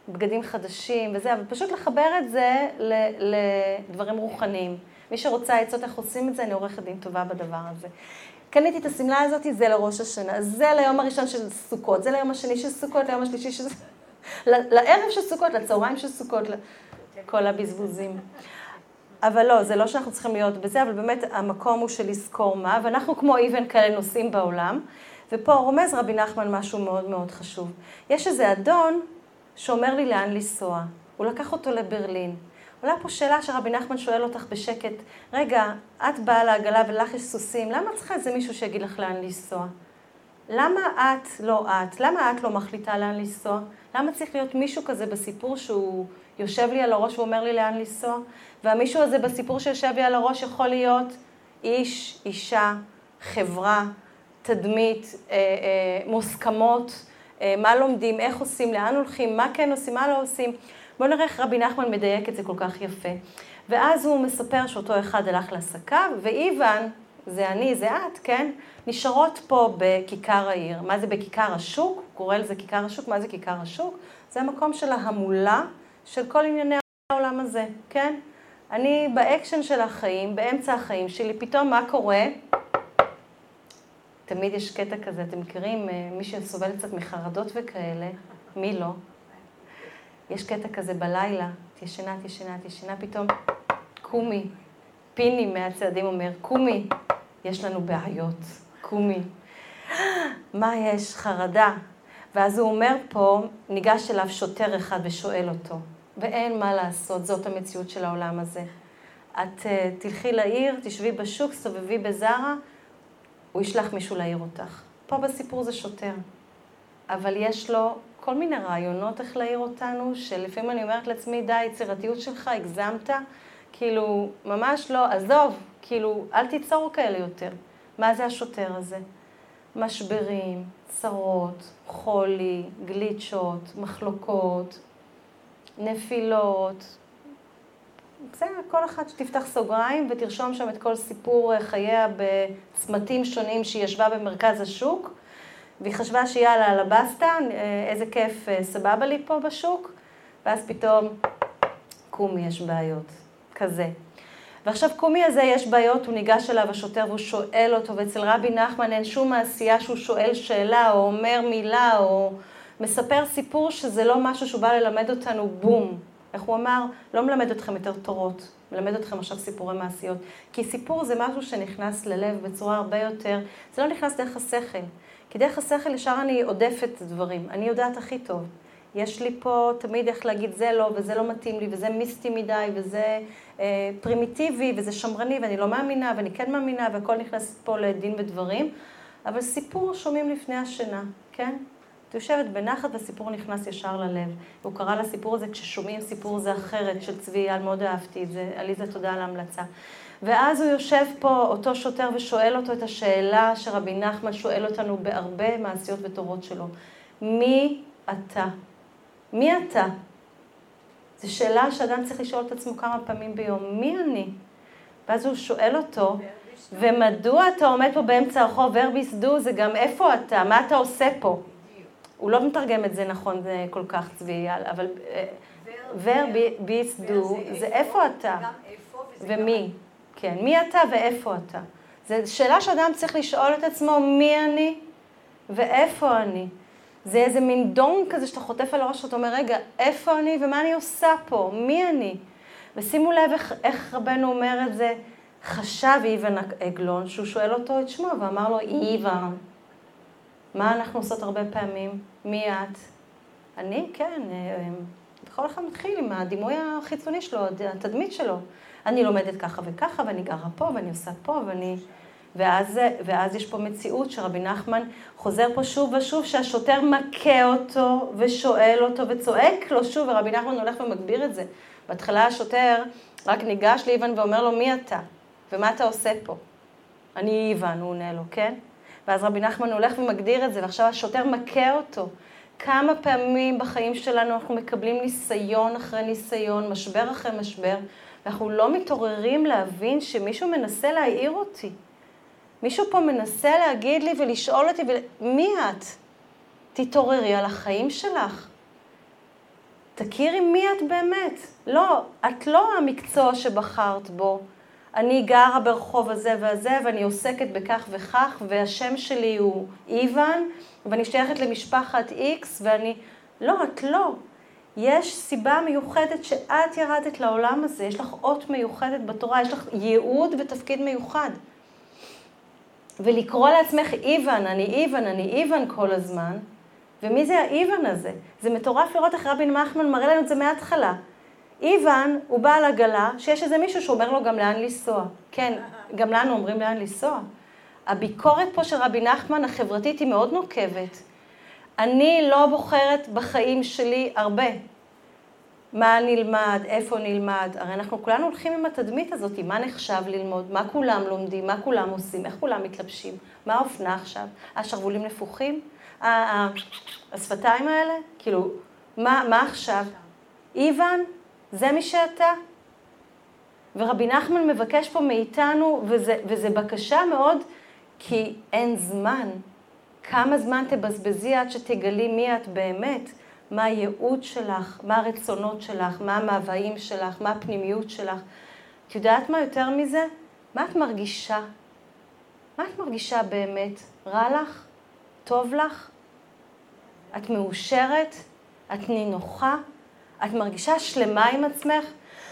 Speaker 1: בגדים חדשים וזה, אבל פשוט לחבר את זה לדברים רוחניים. מי שרוצה עצות איך עושים את זה, אני עורכת דין טובה בדבר הזה. קניתי את הסמלה הזאת, זה לראש השנה, זה ליום הראשון של סוכות, זה ליום השני של סוכות, ליום השלישי של... לערב של סוכות, לצהריים של סוכות, כל הבזבוזים. אבל לא, זה לא שאנחנו צריכים להיות בזה, אבל באמת המקום הוא של לזכור מה, ואנחנו כמו איבן כאלה נוסעים בעולם, ופה רומז רבי נחמן משהו מאוד מאוד חשוב. יש איזה אדון שאומר לי לאן לנסוע, הוא לקח אותו לברלין. עולה פה שאלה שרבי נחמן שואל אותך בשקט, רגע, את באה לעגלה ולך יש סוסים, למה צריכה איזה מישהו שיגיד לך לאן לנסוע? למה את לא את? למה את לא מחליטה לאן לנסוע? למה צריך להיות מישהו כזה בסיפור שהוא יושב לי על הראש ואומר לי לאן לנסוע? והמישהו הזה בסיפור שיושב לי על הראש יכול להיות איש, אישה, חברה, תדמית, אה, אה, מוסכמות, אה, מה לומדים, איך עושים, לאן הולכים, מה כן עושים, מה לא עושים. בואו נראה איך רבי נחמן מדייק את זה כל כך יפה. ואז הוא מספר שאותו אחד הלך לעסקה, ואיוון, זה אני, זה את, כן? נשארות פה בכיכר העיר. מה זה בכיכר השוק? הוא קורא לזה כיכר השוק. מה זה כיכר השוק? זה המקום של ההמולה של כל ענייני העולם הזה, כן? אני באקשן של החיים, באמצע החיים שלי, פתאום מה קורה? תמיד יש קטע כזה, אתם מכירים, מי שסובל קצת מחרדות וכאלה, מי לא? יש קטע כזה בלילה, תישנה, תישנה, תישנה, פתאום קומי, פיני מהצעדים אומר, קומי, יש לנו בעיות, קומי. מה יש? חרדה. ואז הוא אומר פה, ניגש אליו שוטר אחד ושואל אותו, ואין מה לעשות, זאת המציאות של העולם הזה. את uh, תלכי לעיר, תשבי בשוק, סובבי בזרה, הוא ישלח מישהו לעיר אותך. פה בסיפור זה שוטר, אבל יש לו כל מיני רעיונות איך להעיר אותנו, שלפעמים אני אומרת לעצמי, די, יצירתיות שלך, הגזמת, כאילו, ממש לא, עזוב, כאילו, אל תיצור כאלה יותר. מה זה השוטר הזה? משברים, צרות, חולי, גליצ'ות, מחלוקות, נפילות. בסדר, כל אחד שתפתח סוגריים ותרשום שם את כל סיפור חייה בצמתים שונים שהיא ישבה במרכז השוק, והיא חשבה שיאללה על הבסטה, איזה כיף, סבבה לי פה בשוק, ואז פתאום, קומי, יש בעיות, כזה. ועכשיו קומי הזה יש בעיות, הוא ניגש אליו השוטר והוא שואל אותו, ואצל רבי נחמן אין שום מעשייה שהוא שואל שאלה, או אומר מילה, או מספר סיפור שזה לא משהו שהוא בא ללמד אותנו, בום. איך הוא אמר? לא מלמד אתכם יותר תורות, מלמד אתכם עכשיו סיפורי מעשיות. כי סיפור זה משהו שנכנס ללב בצורה הרבה יותר, זה לא נכנס דרך השכל. כי דרך השכל ישר אני עודפת דברים, אני יודעת הכי טוב. יש לי פה תמיד איך להגיד זה לא, וזה לא מתאים לי, וזה מיסטי מדי, וזה אה, פרימיטיבי, וזה שמרני, ואני לא מאמינה, ואני כן מאמינה, והכל נכנס פה לדין ודברים. אבל סיפור שומעים לפני השינה, כן? את יושבת בנחת והסיפור נכנס ישר ללב. הוא קרא לסיפור הזה, כששומעים סיפור זה אחרת של צבי אייל, מאוד אהבתי את זה, עליזה תודה על ההמלצה. ואז הוא יושב פה, אותו שוטר, ושואל אותו את השאלה שרבי נחמן שואל אותנו בהרבה מעשיות ותורות שלו. מי אתה? מי אתה? זו שאלה שאדם צריך לשאול את עצמו כמה פעמים ביום. מי אני? ואז הוא שואל אותו, ומדוע אתה עומד פה באמצע הרחוב, ורביס דו, זה גם איפה אתה? מה אתה עושה פה? הוא לא מתרגם את זה נכון, זה כל כך צבי, אבל ורביס דו, זה איפה אתה? ומי? כן, מי אתה ואיפה אתה? זו שאלה שאדם צריך לשאול את עצמו, מי אני ואיפה אני? זה איזה מין דון כזה שאתה חוטף על הראש, שאתה אומר, רגע, איפה אני ומה אני עושה פה? מי אני? ושימו לב איך, איך רבנו אומר את זה, חשב איוון עגלון, שהוא שואל אותו את שמו, ואמר לו, איוון, מה אנחנו עושות הרבה פעמים? מי את? אני? כן, בכל אחד מתחיל עם הדימוי החיצוני שלו, התדמית שלו. אני לומדת ככה וככה, ואני גרה פה, ואני עושה פה, ואני... ואז, ואז יש פה מציאות שרבי נחמן חוזר פה שוב ושוב, שהשוטר מכה אותו ושואל אותו וצועק לו שוב, ורבי נחמן הולך ומגביר את זה. בהתחלה השוטר רק ניגש לאיוון ואומר לו, מי אתה? ומה אתה עושה פה? אני איוון, הוא עונה לו, כן? ואז רבי נחמן הולך ומגדיר את זה, ועכשיו השוטר מכה אותו. כמה פעמים בחיים שלנו אנחנו מקבלים ניסיון אחרי ניסיון, משבר אחרי משבר, ואנחנו לא מתעוררים להבין שמישהו מנסה להעיר אותי. מישהו פה מנסה להגיד לי ולשאול אותי, מי את? תתעוררי על החיים שלך. תכירי מי את באמת. לא, את לא המקצוע שבחרת בו. אני גרה ברחוב הזה והזה, ואני עוסקת בכך וכך, והשם שלי הוא איוון, ואני שייכת למשפחת איקס, ואני... לא, את לא. יש סיבה מיוחדת שאת ירדת לעולם הזה, יש לך אות מיוחדת בתורה, יש לך ייעוד ותפקיד מיוחד. ולקרוא לעצמך איוון, אני איוון, אני איוון כל הזמן, ומי זה האיוון הזה? זה מטורף לראות איך רבי נחמן מראה לנו את זה מההתחלה. איוון הוא בעל עגלה, שיש איזה מישהו שאומר לו גם לאן לנסוע. כן, גם לנו אומרים לאן לנסוע. הביקורת פה של רבי נחמן החברתית היא מאוד נוקבת. אני לא בוחרת בחיים שלי הרבה. מה נלמד, איפה נלמד. הרי אנחנו כולנו הולכים עם התדמית הזאת, מה נחשב ללמוד, מה כולם לומדים, מה כולם עושים, איך כולם מתלבשים, מה האופנה עכשיו, השרוולים נפוחים, השפתיים האלה, כאילו, מה, מה עכשיו? איוון, זה מי שאתה. ורבי נחמן מבקש פה מאיתנו, וזה, וזה בקשה מאוד, כי אין זמן. כמה זמן תבזבזי עד שתגלי מי את באמת, מה הייעוד שלך, מה הרצונות שלך, מה המאוויים שלך, מה הפנימיות שלך. את יודעת מה יותר מזה? מה את מרגישה? מה את מרגישה באמת? רע לך? טוב לך? את מאושרת? את נינוחה? את מרגישה שלמה עם עצמך?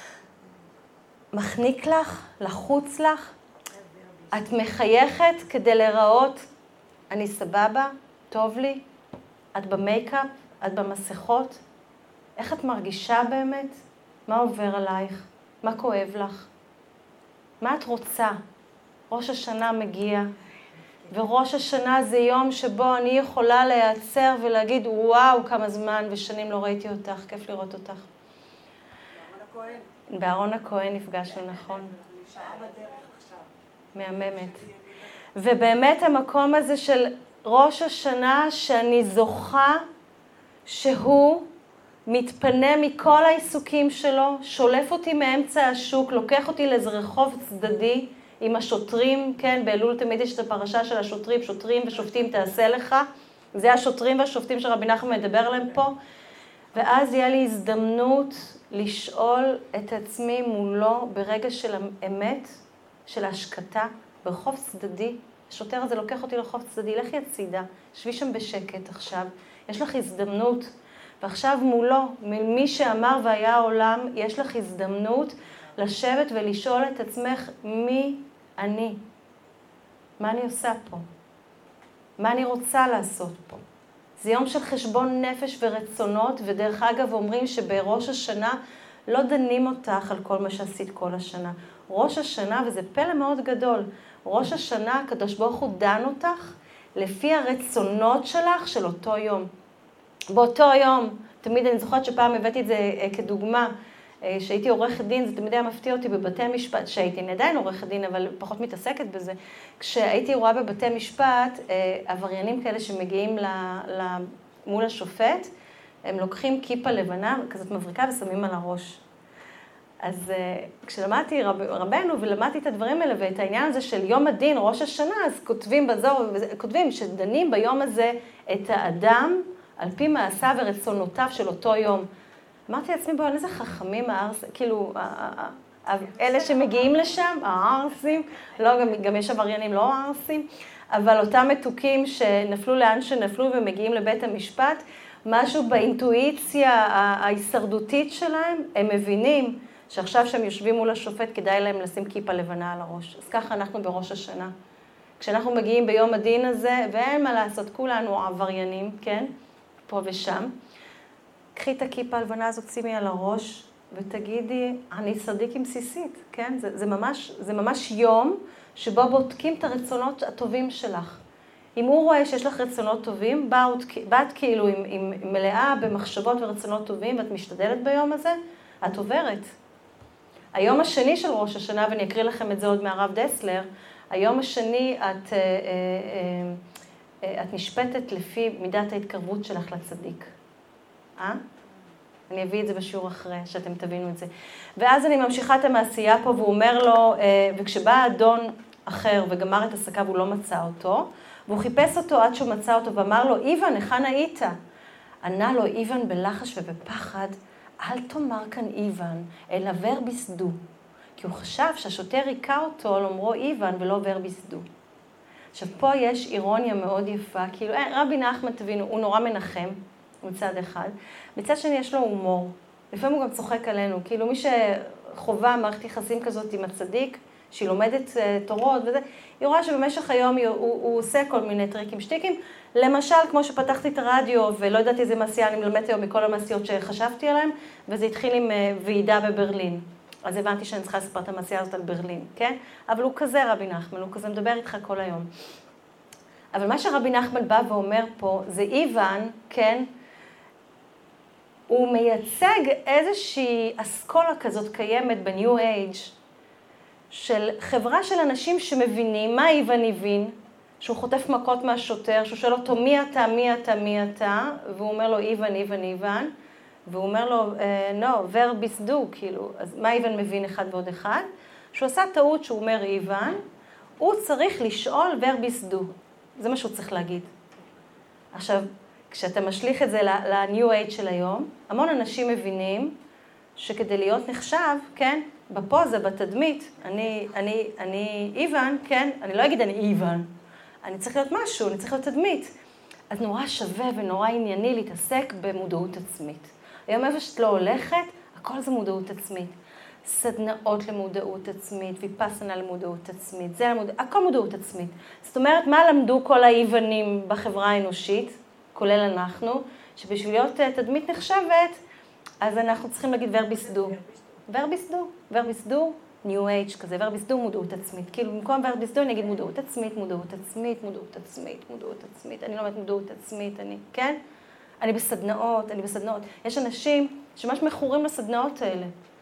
Speaker 1: מחניק לך? לחוץ לך? את מחייכת כדי להיראות, אני סבבה? טוב לי? את במייקאפ? את במסכות? איך את מרגישה באמת? מה עובר עלייך? מה כואב לך? מה את רוצה? ראש השנה מגיע, וראש השנה זה יום שבו אני יכולה להיעצר ולהגיד, וואו, כמה זמן ושנים לא ראיתי אותך, כיף לראות אותך.
Speaker 2: בארון הכהן.
Speaker 1: בארון הכהן נפגשנו, נכון.
Speaker 2: שעה בדרך עכשיו.
Speaker 1: מהממת. ובאמת המקום הזה של ראש השנה שאני זוכה, שהוא מתפנה מכל העיסוקים שלו, שולף אותי מאמצע השוק, לוקח אותי לאיזה רחוב צדדי עם השוטרים, כן, באלול תמיד יש את הפרשה של השוטרים, שוטרים ושופטים תעשה לך, זה השוטרים והשופטים שרבי נחמן מדבר עליהם פה, ואז יהיה לי הזדמנות לשאול את עצמי מולו ברגע של אמת, של השקטה, ברחוב צדדי, השוטר הזה לוקח אותי לרחוב צדדי, לכי הצידה, שבי שם בשקט עכשיו, יש לך הזדמנות, ועכשיו מולו, מי שאמר והיה העולם, יש לך הזדמנות לשבת ולשאול את עצמך, מי אני? מה אני עושה פה? מה אני רוצה לעשות פה? זה יום של חשבון נפש ורצונות, ודרך אגב אומרים שבראש השנה לא דנים אותך על כל מה שעשית כל השנה. ראש השנה, וזה פלא מאוד גדול, ראש השנה, הקדוש ברוך הוא דן אותך לפי הרצונות שלך של אותו יום. באותו יום, תמיד אני זוכרת שפעם הבאתי את זה כדוגמה, שהייתי עורכת דין, זה תמיד היה מפתיע אותי בבתי משפט, שהייתי, אני עדיין עורכת דין, אבל פחות מתעסקת בזה. כשהייתי רואה בבתי משפט, עבריינים כאלה שמגיעים ל, ל, מול השופט, הם לוקחים כיפה לבנה, כזאת מבריקה ושמים על הראש. אז כשלמדתי רב, רבנו ולמדתי את הדברים האלה ואת העניין הזה של יום הדין, ראש השנה, אז כותבים בזור, כותבים שדנים ביום הזה את האדם על פי מעשיו ורצונותיו של אותו יום. אמרתי לעצמי, בואו, איזה חכמים הערסים, כאילו, אלה שמגיעים לשם, הערסים, לא, גם, גם יש עבריינים, לא הערסים, אבל אותם מתוקים שנפלו לאן שנפלו ומגיעים לבית המשפט, משהו באינטואיציה ההישרדותית שלהם, הם מבינים שעכשיו שהם יושבים מול השופט, כדאי להם לשים כיפה לבנה על הראש. אז ככה אנחנו בראש השנה. כשאנחנו מגיעים ביום הדין הזה, ואין מה לעשות, כולנו עבריינים, כן? פה ושם. קחי את הכיפה הלבנה הזאת, שימי על הראש, ותגידי, אני צדיק עם סיסית, כן? זה, זה, ממש, זה ממש יום שבו בודקים את הרצונות הטובים שלך. אם הוא רואה שיש לך רצונות טובים, באת, באת כאילו עם, עם מלאה במחשבות ורצונות טובים, ואת משתדלת ביום הזה, את עוברת. היום השני של ראש השנה, ואני אקריא לכם את זה עוד מהרב דסלר, היום השני את, את נשפטת לפי מידת ההתקרבות שלך לצדיק. אה? אני אביא את זה בשיעור אחרי, שאתם תבינו את זה. ואז אני ממשיכה את המעשייה פה, והוא אומר לו, וכשבא אדון אחר וגמר את עסקיו, הוא לא מצא אותו, והוא חיפש אותו עד שהוא מצא אותו, ואמר לו, איוון, היכן היית? ענה לו איוון בלחש ובפחד, אל תאמר כאן איוון, אלא ורביס דו. כי הוא חשב שהשוטר היכה אותו על אומרו איוון ולא ורביס דו. עכשיו, פה יש אירוניה מאוד יפה, כאילו, רבי נחמן, תבינו, הוא נורא מנחם, מצד אחד. מצד שני, יש לו הומור. לפעמים הוא גם צוחק עלינו, כאילו, מי שחובה מערכת יחסים כזאת עם הצדיק, שהיא לומדת uh, תורות וזה, היא רואה שבמשך היום הוא, הוא, הוא עושה כל מיני טריקים שטיקים. למשל, כמו שפתחתי את הרדיו, ולא ידעתי איזה מעשייה, אני מלמדת היום מכל המעשיות שחשבתי עליהן, וזה התחיל עם uh, ועידה בברלין. אז הבנתי שאני צריכה לספר את המעשייה הזאת על ברלין, כן? אבל הוא כזה רבי נחמן, הוא כזה מדבר איתך כל היום. אבל מה שרבי נחמן בא ואומר פה, זה איוון, כן? הוא מייצג איזושהי אסכולה כזאת קיימת בניו אייג' של חברה של אנשים שמבינים מה איוון הבין, שהוא חוטף מכות מהשוטר, שהוא שואל אותו מי אתה, מי אתה, מי אתה, והוא אומר לו איוון, איוון, איוון, והוא אומר לו, no, ורביס דו, כאילו, אז מה איוון מבין אחד ועוד אחד? שהוא עשה טעות שהוא אומר איוון, הוא צריך לשאול ורביס דו. זה מה שהוא צריך להגיד. עכשיו, כשאתה משליך את זה ל-New Age של היום, המון אנשים מבינים שכדי להיות נחשב, כן, בפוזה, בתדמית, אני, אני, אני איוון, כן, אני לא אגיד אני איוון, אני צריך להיות משהו, אני צריך להיות תדמית. אז נורא שווה ונורא ענייני להתעסק במודעות עצמית. היום איפה שאת לא הולכת, הכל זה מודעות עצמית. סדנאות למודעות עצמית, ויפסנה למודעות עצמית, זה למוד... הכל מודעות עצמית. זאת אומרת, מה למדו כל האיוונים בחברה האנושית, כולל אנחנו, שבשביל להיות תדמית נחשבת, אז אנחנו צריכים להגיד ורביס דו. ורביס דו, ורביס דו, ניו אייג' כזה, ורביס דו מודעות עצמית. כאילו, במקום ורביס דו אני אגיד מודעות עצמית, מודעות עצמית, מודעות עצמית, מודעות עצמית. אני לא אומרת מודעות עצמית, אני, כן? אני בסדנאות, אני בסדנאות. יש אנשים שממש מכורים לסדנאות האלה.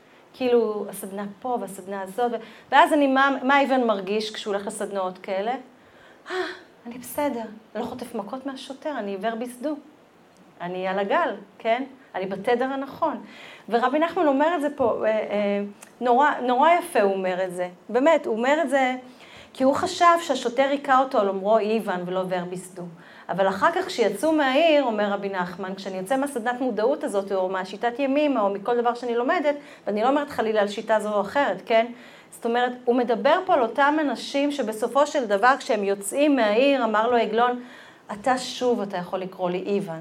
Speaker 1: כאילו, הסדנה פה והסדנה הזאת, ואז אני, מה, מה איוון מרגיש כשהוא הולך לסדנאות כאלה? אה, אני בסדר, אני לא חוטף מכות מהשוטר, אני ורביס דו. אני על הגל, כן? אני בתדר הנכון. ורבי נחמן אומר את זה פה, אה, אה, נורא, נורא יפה הוא אומר את זה. באמת, הוא אומר את זה, כי הוא חשב שהשוטר היכה אותו על אומרו איוון ולא ורביס דו. אבל אחר כך כשיצאו מהעיר, אומר רבי נחמן, כשאני יוצא מהסדנת מודעות הזאת, או מהשיטת ימימה, או מכל דבר שאני לומדת, ואני לא אומרת חלילה על שיטה זו או אחרת, כן? זאת אומרת, הוא מדבר פה על אותם אנשים שבסופו של דבר, כשהם יוצאים מהעיר, אמר לו עגלון, אתה שוב אתה יכול לקרוא לי איוון.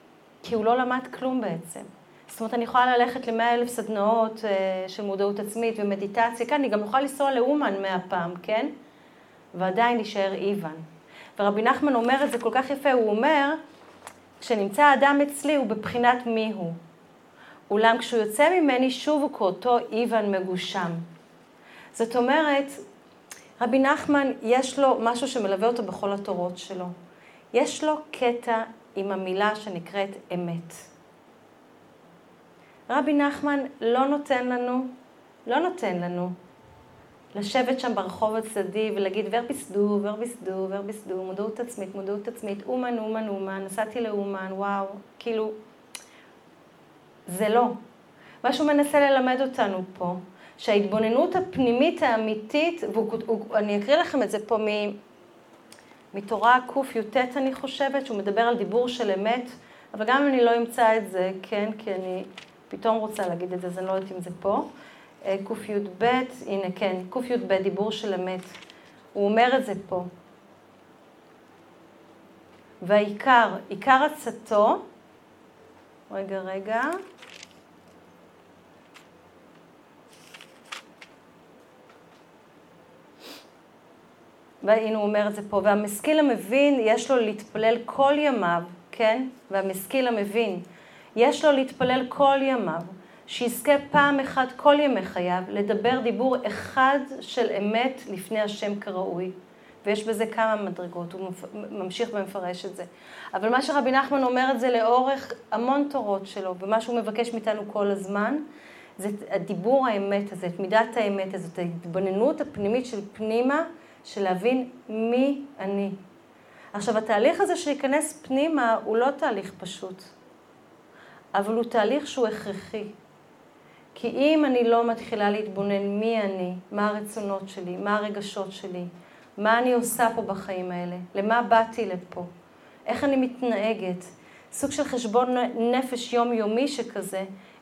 Speaker 1: כי הוא לא למד כלום בעצם. זאת אומרת, אני יכולה ללכת למאה אלף סדנאות של מודעות עצמית ומדיטציה, כן? אני גם יכולה לנסוע לאומן מאה פעם, כן? ועדיין להישאר איוון. ורבי נחמן אומר את זה כל כך יפה, הוא אומר, כשנמצא האדם אצלי הוא בבחינת מי הוא. אולם כשהוא יוצא ממני שוב הוא כאותו איוון מגושם. זאת אומרת, רבי נחמן יש לו משהו שמלווה אותו בכל התורות שלו. יש לו קטע עם המילה שנקראת אמת. רבי נחמן לא נותן לנו, לא נותן לנו, לשבת שם ברחוב הצדדי ולהגיד ורביס דו, ורביס דו, ורביס דו, מודעות עצמית, מודעות עצמית, אומן, אומן, אומן, נסעתי לאומן, וואו, כאילו, זה לא. מה שהוא מנסה ללמד אותנו פה, שההתבוננות הפנימית האמיתית, ואני אקריא לכם את זה פה מתורה קי"ט אני חושבת, שהוא מדבר על דיבור של אמת, אבל גם אם אני לא אמצא את זה, כן, כי אני פתאום רוצה להגיד את זה, אז אני לא יודעת אם זה פה. קי"ב, הנה כן, קי"ב, דיבור של אמת. הוא אומר את זה פה. והעיקר, עיקר עצתו, רגע, רגע. והנה הוא אומר את זה פה, והמשכיל המבין יש לו להתפלל כל ימיו, כן? והמשכיל המבין יש לו להתפלל כל ימיו. שיזכה פעם אחת כל ימי חייו לדבר דיבור אחד של אמת לפני השם כראוי. ויש בזה כמה מדרגות, הוא ממשיך ומפרש את זה. אבל מה שרבי נחמן אומר את זה לאורך המון תורות שלו, ומה שהוא מבקש מאיתנו כל הזמן, זה הדיבור האמת הזה, את מידת האמת הזאת, ההתבוננות הפנימית של פנימה, של להבין מי אני. עכשיו, התהליך הזה שיכנס פנימה הוא לא תהליך פשוט, אבל הוא תהליך שהוא הכרחי. כי אם אני לא מתחילה להתבונן מי אני, מה הרצונות שלי, מה הרגשות שלי, מה אני עושה פה בחיים האלה, למה באתי לפה, איך אני מתנהגת, סוג של חשבון נפש יומיומי שכזה,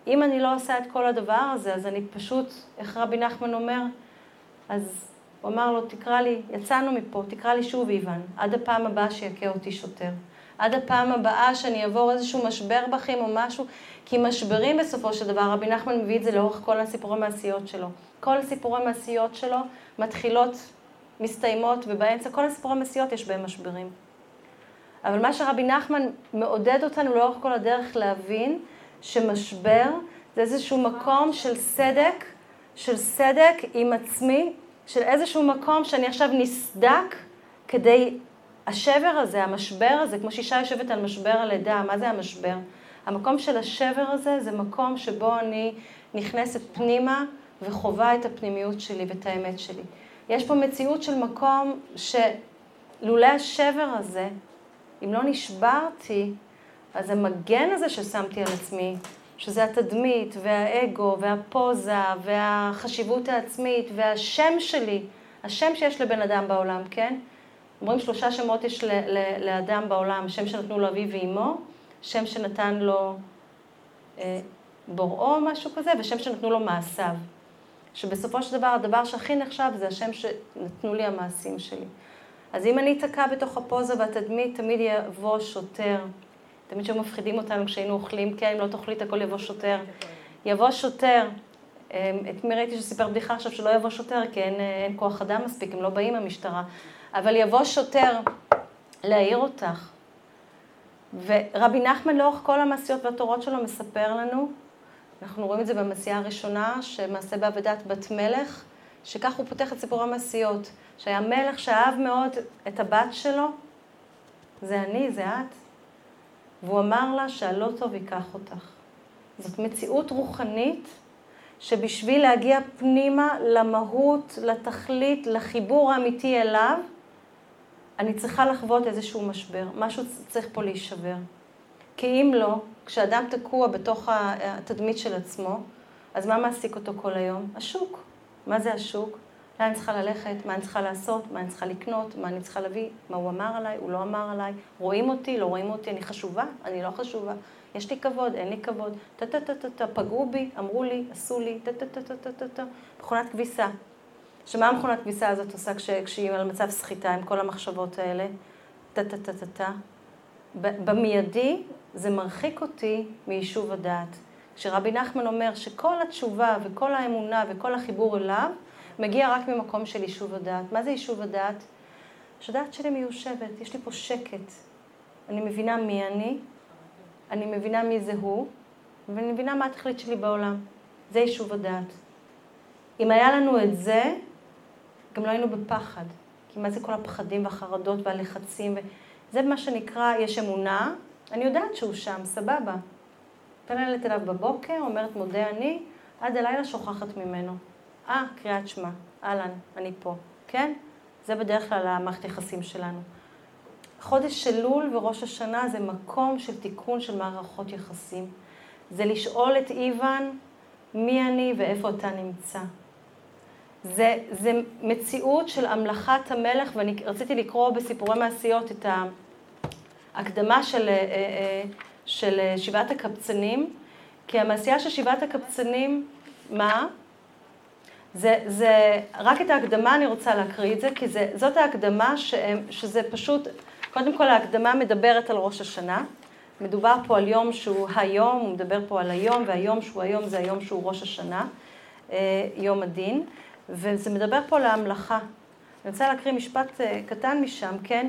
Speaker 1: אם אני לא עושה את כל הדבר הזה, אז אני פשוט, איך רבי נחמן אומר, אז הוא אמר לו, תקרא לי, יצאנו מפה, תקרא לי שוב איוון, עד הפעם הבאה שיכה אותי שוטר. עד הפעם הבאה שאני אעבור איזשהו משבר בחיים או משהו, כי משברים בסופו של דבר, רבי נחמן מביא את זה לאורך כל הסיפורי מעשיות שלו. כל סיפורי מעשיות שלו מתחילות, מסתיימות, ובאמצע כל הסיפורי מעשיות יש בהם משברים. אבל מה שרבי נחמן מעודד אותנו לאורך כל הדרך להבין, שמשבר זה איזשהו מקום של סדק, של סדק עם עצמי, של איזשהו מקום שאני עכשיו נסדק כדי, השבר הזה, המשבר הזה, כמו שאישה יושבת על משבר הלידה, מה זה המשבר? המקום של השבר הזה זה מקום שבו אני נכנסת פנימה וחובה את הפנימיות שלי ואת האמת שלי. יש פה מציאות של מקום שלולא השבר הזה, אם לא נשברתי, אז המגן הזה ששמתי על עצמי, שזה התדמית והאגו והפוזה והחשיבות העצמית והשם שלי, השם שיש לבן אדם בעולם, כן? אומרים שלושה שמות יש ל- ל- לאדם בעולם, שם שנתנו לו אביו ואימו, שם שנתן לו אה, בוראו או משהו כזה, ושם שנתנו לו מעשיו. שבסופו של דבר הדבר שהכי נחשב זה השם שנתנו לי המעשים שלי. אז אם אני אתקע בתוך הפוזה והתדמית, תמיד יבוא שוטר. תמיד שהיו מפחידים אותנו כשהיינו אוכלים, כן, אם לא תאכלי את הכל יבוא שוטר. יבוא שוטר. את מי ראיתי שסיפר בדיחה עכשיו שלא יבוא שוטר, כי אין, אין כוח אדם מספיק, הם לא באים המשטרה. אבל יבוא שוטר להעיר אותך. ורבי נחמן לאורך כל המעשיות והתורות שלו מספר לנו, אנחנו רואים את זה במעשייה הראשונה, שמעשה בעבודת בת מלך, שכך הוא פותח את סיפור המעשיות, שהיה מלך שאהב מאוד את הבת שלו, זה אני, זה את. והוא אמר לה שהלא טוב ייקח אותך. זאת מציאות רוחנית, שבשביל להגיע פנימה למהות, לתכלית, לחיבור האמיתי אליו, אני צריכה לחוות איזשהו משבר, משהו צריך פה להישבר. כי אם לא, כשאדם תקוע בתוך התדמית של עצמו, אז מה מעסיק אותו כל היום? השוק. מה זה השוק? לאן אני צריכה ללכת, מה אני צריכה לעשות, מה אני צריכה לקנות, מה אני צריכה להביא, מה הוא אמר עליי, הוא לא אמר עליי, רואים אותי, לא רואים אותי, אני חשובה, אני לא חשובה, יש לי כבוד, אין לי כבוד, טה-טה-טה-טה, פגעו בי, אמרו לי, עשו לי, טה-טה-טה-טה-טה, מכונת כביסה. שמה המכונת כביסה הזאת עושה כשהיא על מצב סחיטה עם כל המחשבות האלה? טה-טה-טה-טה-טה. במיידי זה מרחיק אותי מיישוב הדעת. כשרבי נחמן אומר שכל התשובה וכל האמונה וכל החיבור אליו, מגיע רק ממקום של יישוב הדעת. מה זה יישוב הדעת? שהדעת שלי מיושבת, יש לי פה שקט. אני מבינה מי אני, אני מבינה מי זה הוא, ואני מבינה מה התכלית שלי בעולם. זה יישוב הדעת. אם היה לנו את זה, גם לא היינו בפחד. כי מה זה כל הפחדים והחרדות והלחצים? זה מה שנקרא, יש אמונה, אני יודעת שהוא שם, סבבה. פנלת אליו בבוקר, אומרת מודה אני, עד הלילה שוכחת ממנו. אה, קריאת שמע, אהלן, אני פה, כן? זה בדרך כלל המערכת יחסים שלנו. חודש אלול וראש השנה זה מקום של תיקון של מערכות יחסים. זה לשאול את איוון מי אני ואיפה אתה נמצא. זה, זה מציאות של המלכת המלך, ואני רציתי לקרוא בסיפורי מעשיות את ההקדמה של, של שבעת הקבצנים, כי המעשייה של שבעת הקבצנים, מה? זה, זה, רק את ההקדמה אני רוצה להקריא את זה, כי זה, זאת ההקדמה ש, שזה פשוט, קודם כל ההקדמה מדברת על ראש השנה, מדובר פה על יום שהוא היום, הוא מדבר פה על היום, והיום שהוא היום זה היום שהוא ראש השנה, יום הדין, וזה מדבר פה על ההמלכה. אני רוצה להקריא משפט קטן משם, כן?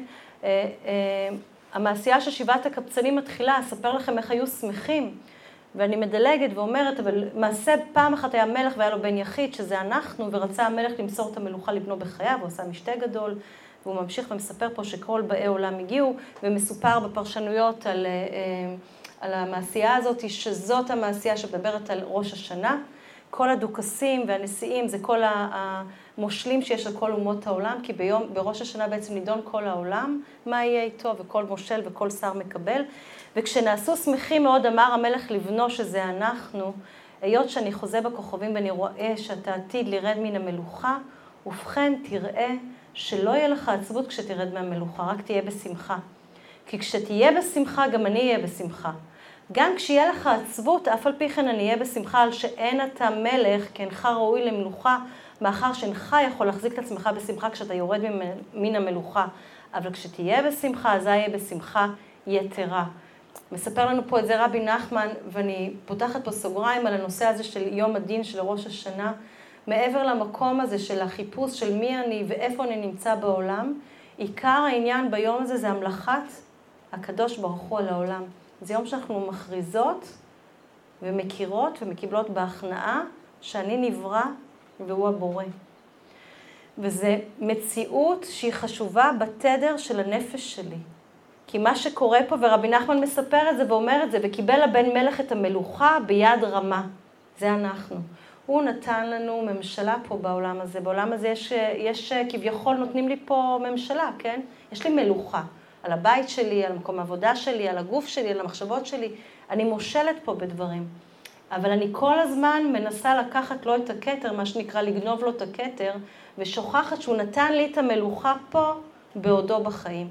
Speaker 1: המעשייה של שבעת הקבצנים מתחילה, אספר לכם איך היו שמחים, ואני מדלגת ואומרת, אבל מעשה פעם אחת היה מלך והיה לו בן יחיד, שזה אנחנו, ורצה המלך למסור את המלוכה לבנו בחייו, הוא עשה משתה גדול, והוא ממשיך ומספר פה שכל באי עולם הגיעו, ומסופר בפרשנויות על, על המעשייה הזאת, שזאת המעשייה שמדברת על ראש השנה. כל הדוכסים והנשיאים זה כל המושלים שיש על כל אומות העולם, כי ביום, בראש השנה בעצם נידון כל העולם, מה יהיה איתו, וכל מושל וכל שר מקבל. וכשנעשו שמחים מאוד, אמר המלך לבנו שזה אנחנו, היות שאני חוזה בכוכבים ואני רואה שאתה עתיד לרד מן המלוכה, ובכן תראה שלא יהיה לך עצבות כשתרד מהמלוכה, רק תהיה בשמחה. כי כשתהיה בשמחה, גם אני אהיה בשמחה. גם כשיהיה לך עצבות, אף על פי כן אני אהיה בשמחה על שאין אתה מלך, כי אינך ראוי למלוכה, מאחר שאינך יכול להחזיק את עצמך בשמחה כשאתה יורד מן המלוכה. אבל כשתהיה בשמחה, אז יהיה בשמחה יתרה. מספר לנו פה את זה רבי נחמן, ואני פותחת פה סוגריים על הנושא הזה של יום הדין של ראש השנה, מעבר למקום הזה של החיפוש של מי אני ואיפה אני נמצא בעולם, עיקר העניין ביום הזה זה המלכת הקדוש ברוך הוא על העולם. זה יום שאנחנו מכריזות ומכירות ומקבלות בהכנעה שאני נברא והוא הבורא. וזה מציאות שהיא חשובה בתדר של הנפש שלי. כי מה שקורה פה, ורבי נחמן מספר את זה ואומר את זה, וקיבל הבן מלך את המלוכה ביד רמה. זה אנחנו. הוא נתן לנו ממשלה פה בעולם הזה. בעולם הזה יש, יש כביכול נותנים לי פה ממשלה, כן? יש לי מלוכה. על הבית שלי, על מקום העבודה שלי, על הגוף שלי, על המחשבות שלי. אני מושלת פה בדברים. אבל אני כל הזמן מנסה לקחת לו את הכתר, מה שנקרא לגנוב לו את הכתר, ושוכחת שהוא נתן לי את המלוכה פה בעודו בחיים.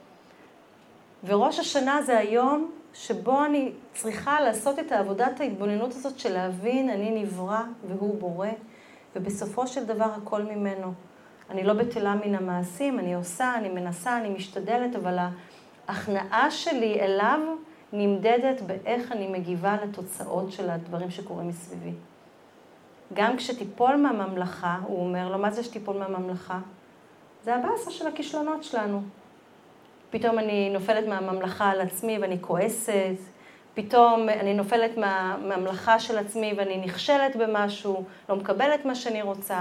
Speaker 1: וראש השנה זה היום שבו אני צריכה לעשות את העבודת ההתבוננות הזאת של להבין, אני נברא והוא בורא, ובסופו של דבר הכל ממנו. אני לא בטלה מן המעשים, אני עושה, אני מנסה, אני משתדלת, אבל ההכנעה שלי אליו נמדדת באיך אני מגיבה לתוצאות של הדברים שקורים מסביבי. גם כשתיפול מהממלכה, הוא אומר לו, מה זה שתיפול מהממלכה? זה הבאסה של הכישלונות שלנו. פתאום אני נופלת מהממלכה על עצמי ואני כועסת, פתאום אני נופלת מהממלכה של עצמי ואני נכשלת במשהו, לא מקבלת מה שאני רוצה.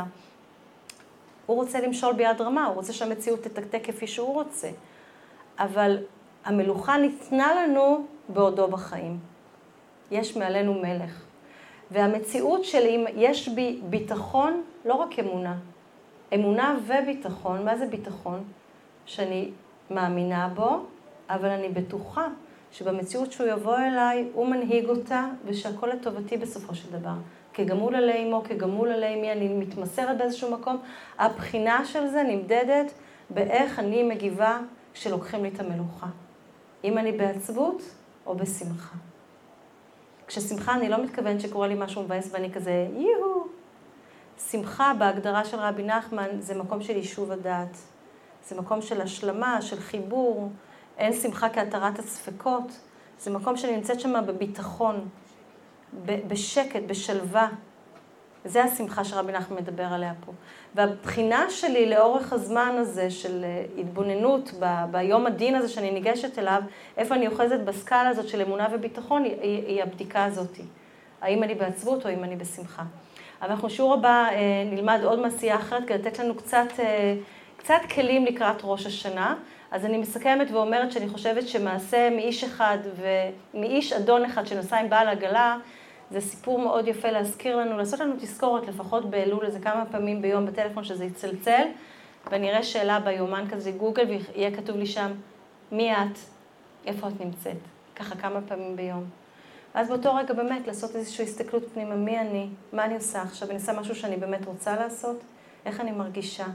Speaker 1: הוא רוצה למשול ביד רמה, הוא רוצה שהמציאות תתקתק כפי שהוא רוצה. אבל המלוכה ניתנה לנו בעודו בחיים. יש מעלינו מלך. והמציאות שלי, יש בי ביטחון, לא רק אמונה. אמונה וביטחון. מה זה ביטחון? שאני מאמינה בו, אבל אני בטוחה שבמציאות שהוא יבוא אליי, הוא מנהיג אותה, ושהכל לטובתי בסופו של דבר. כגמול עלי אמו, כגמול עלי אמי, אני מתמסרת באיזשהו מקום. הבחינה של זה נמדדת באיך אני מגיבה כשלוקחים לי את המלוכה. אם אני בעצבות או בשמחה. כששמחה אני לא מתכוונת שקורה לי משהו מבאס ואני כזה, יהו. שמחה בהגדרה של רבי נחמן זה מקום של יישוב הדעת. זה מקום של השלמה, של חיבור. אין שמחה כהתרת הספקות. זה מקום שאני נמצאת שם בביטחון, בשקט, בשלווה. זה השמחה שרבי נחמן מדבר עליה פה. והבחינה שלי לאורך הזמן הזה של התבוננות ב- ביום הדין הזה שאני ניגשת אליו, איפה אני אוחזת בסקאלה הזאת של אמונה וביטחון, היא, היא הבדיקה הזאת. האם אני בעצבות או האם אני בשמחה. אבל אנחנו שיעור הבא נלמד עוד מעשייה אחרת, כדי לתת לנו קצת, קצת כלים לקראת ראש השנה. אז אני מסכמת ואומרת שאני חושבת שמעשה מאיש אחד ומאיש אדון אחד שנסע עם בעל עגלה, זה סיפור מאוד יפה להזכיר לנו, לעשות לנו תזכורת לפחות באלול איזה כמה פעמים ביום בטלפון שזה יצלצל, ואני אראה שאלה ביומן כזה גוגל ויהיה כתוב לי שם, מי את? איפה את נמצאת? ככה כמה פעמים ביום. ואז באותו רגע באמת לעשות איזושהי הסתכלות פנימה, מי אני? מה אני עושה עכשיו? אני עושה משהו שאני באמת רוצה לעשות? איך אני מרגישה?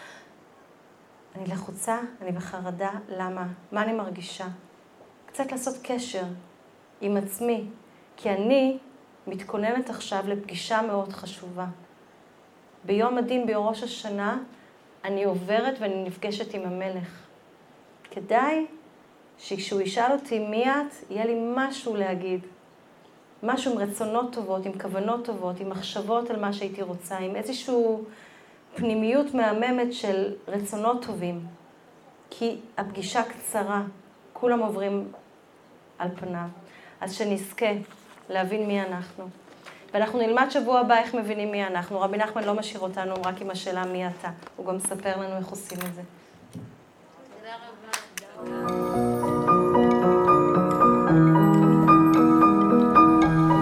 Speaker 1: אני לחוצה, אני בחרדה, למה? מה אני מרגישה? קצת לעשות קשר עם עצמי, כי אני מתכוננת עכשיו לפגישה מאוד חשובה. ביום הדין, בראש השנה, אני עוברת ואני נפגשת עם המלך. כדאי שכשהוא ישאל אותי מי את, יהיה לי משהו להגיד. משהו עם רצונות טובות, עם כוונות טובות, עם מחשבות על מה שהייתי רוצה, עם איזושהי פנימיות מהממת של רצונות טובים. כי הפגישה קצרה, כולם עוברים על פניו. אז שנזכה להבין מי אנחנו. ואנחנו נלמד שבוע הבא איך מבינים מי אנחנו. רבי נחמן לא משאיר אותנו רק עם השאלה מי אתה. הוא גם מספר לנו איך עושים את זה.
Speaker 3: תודה רבה.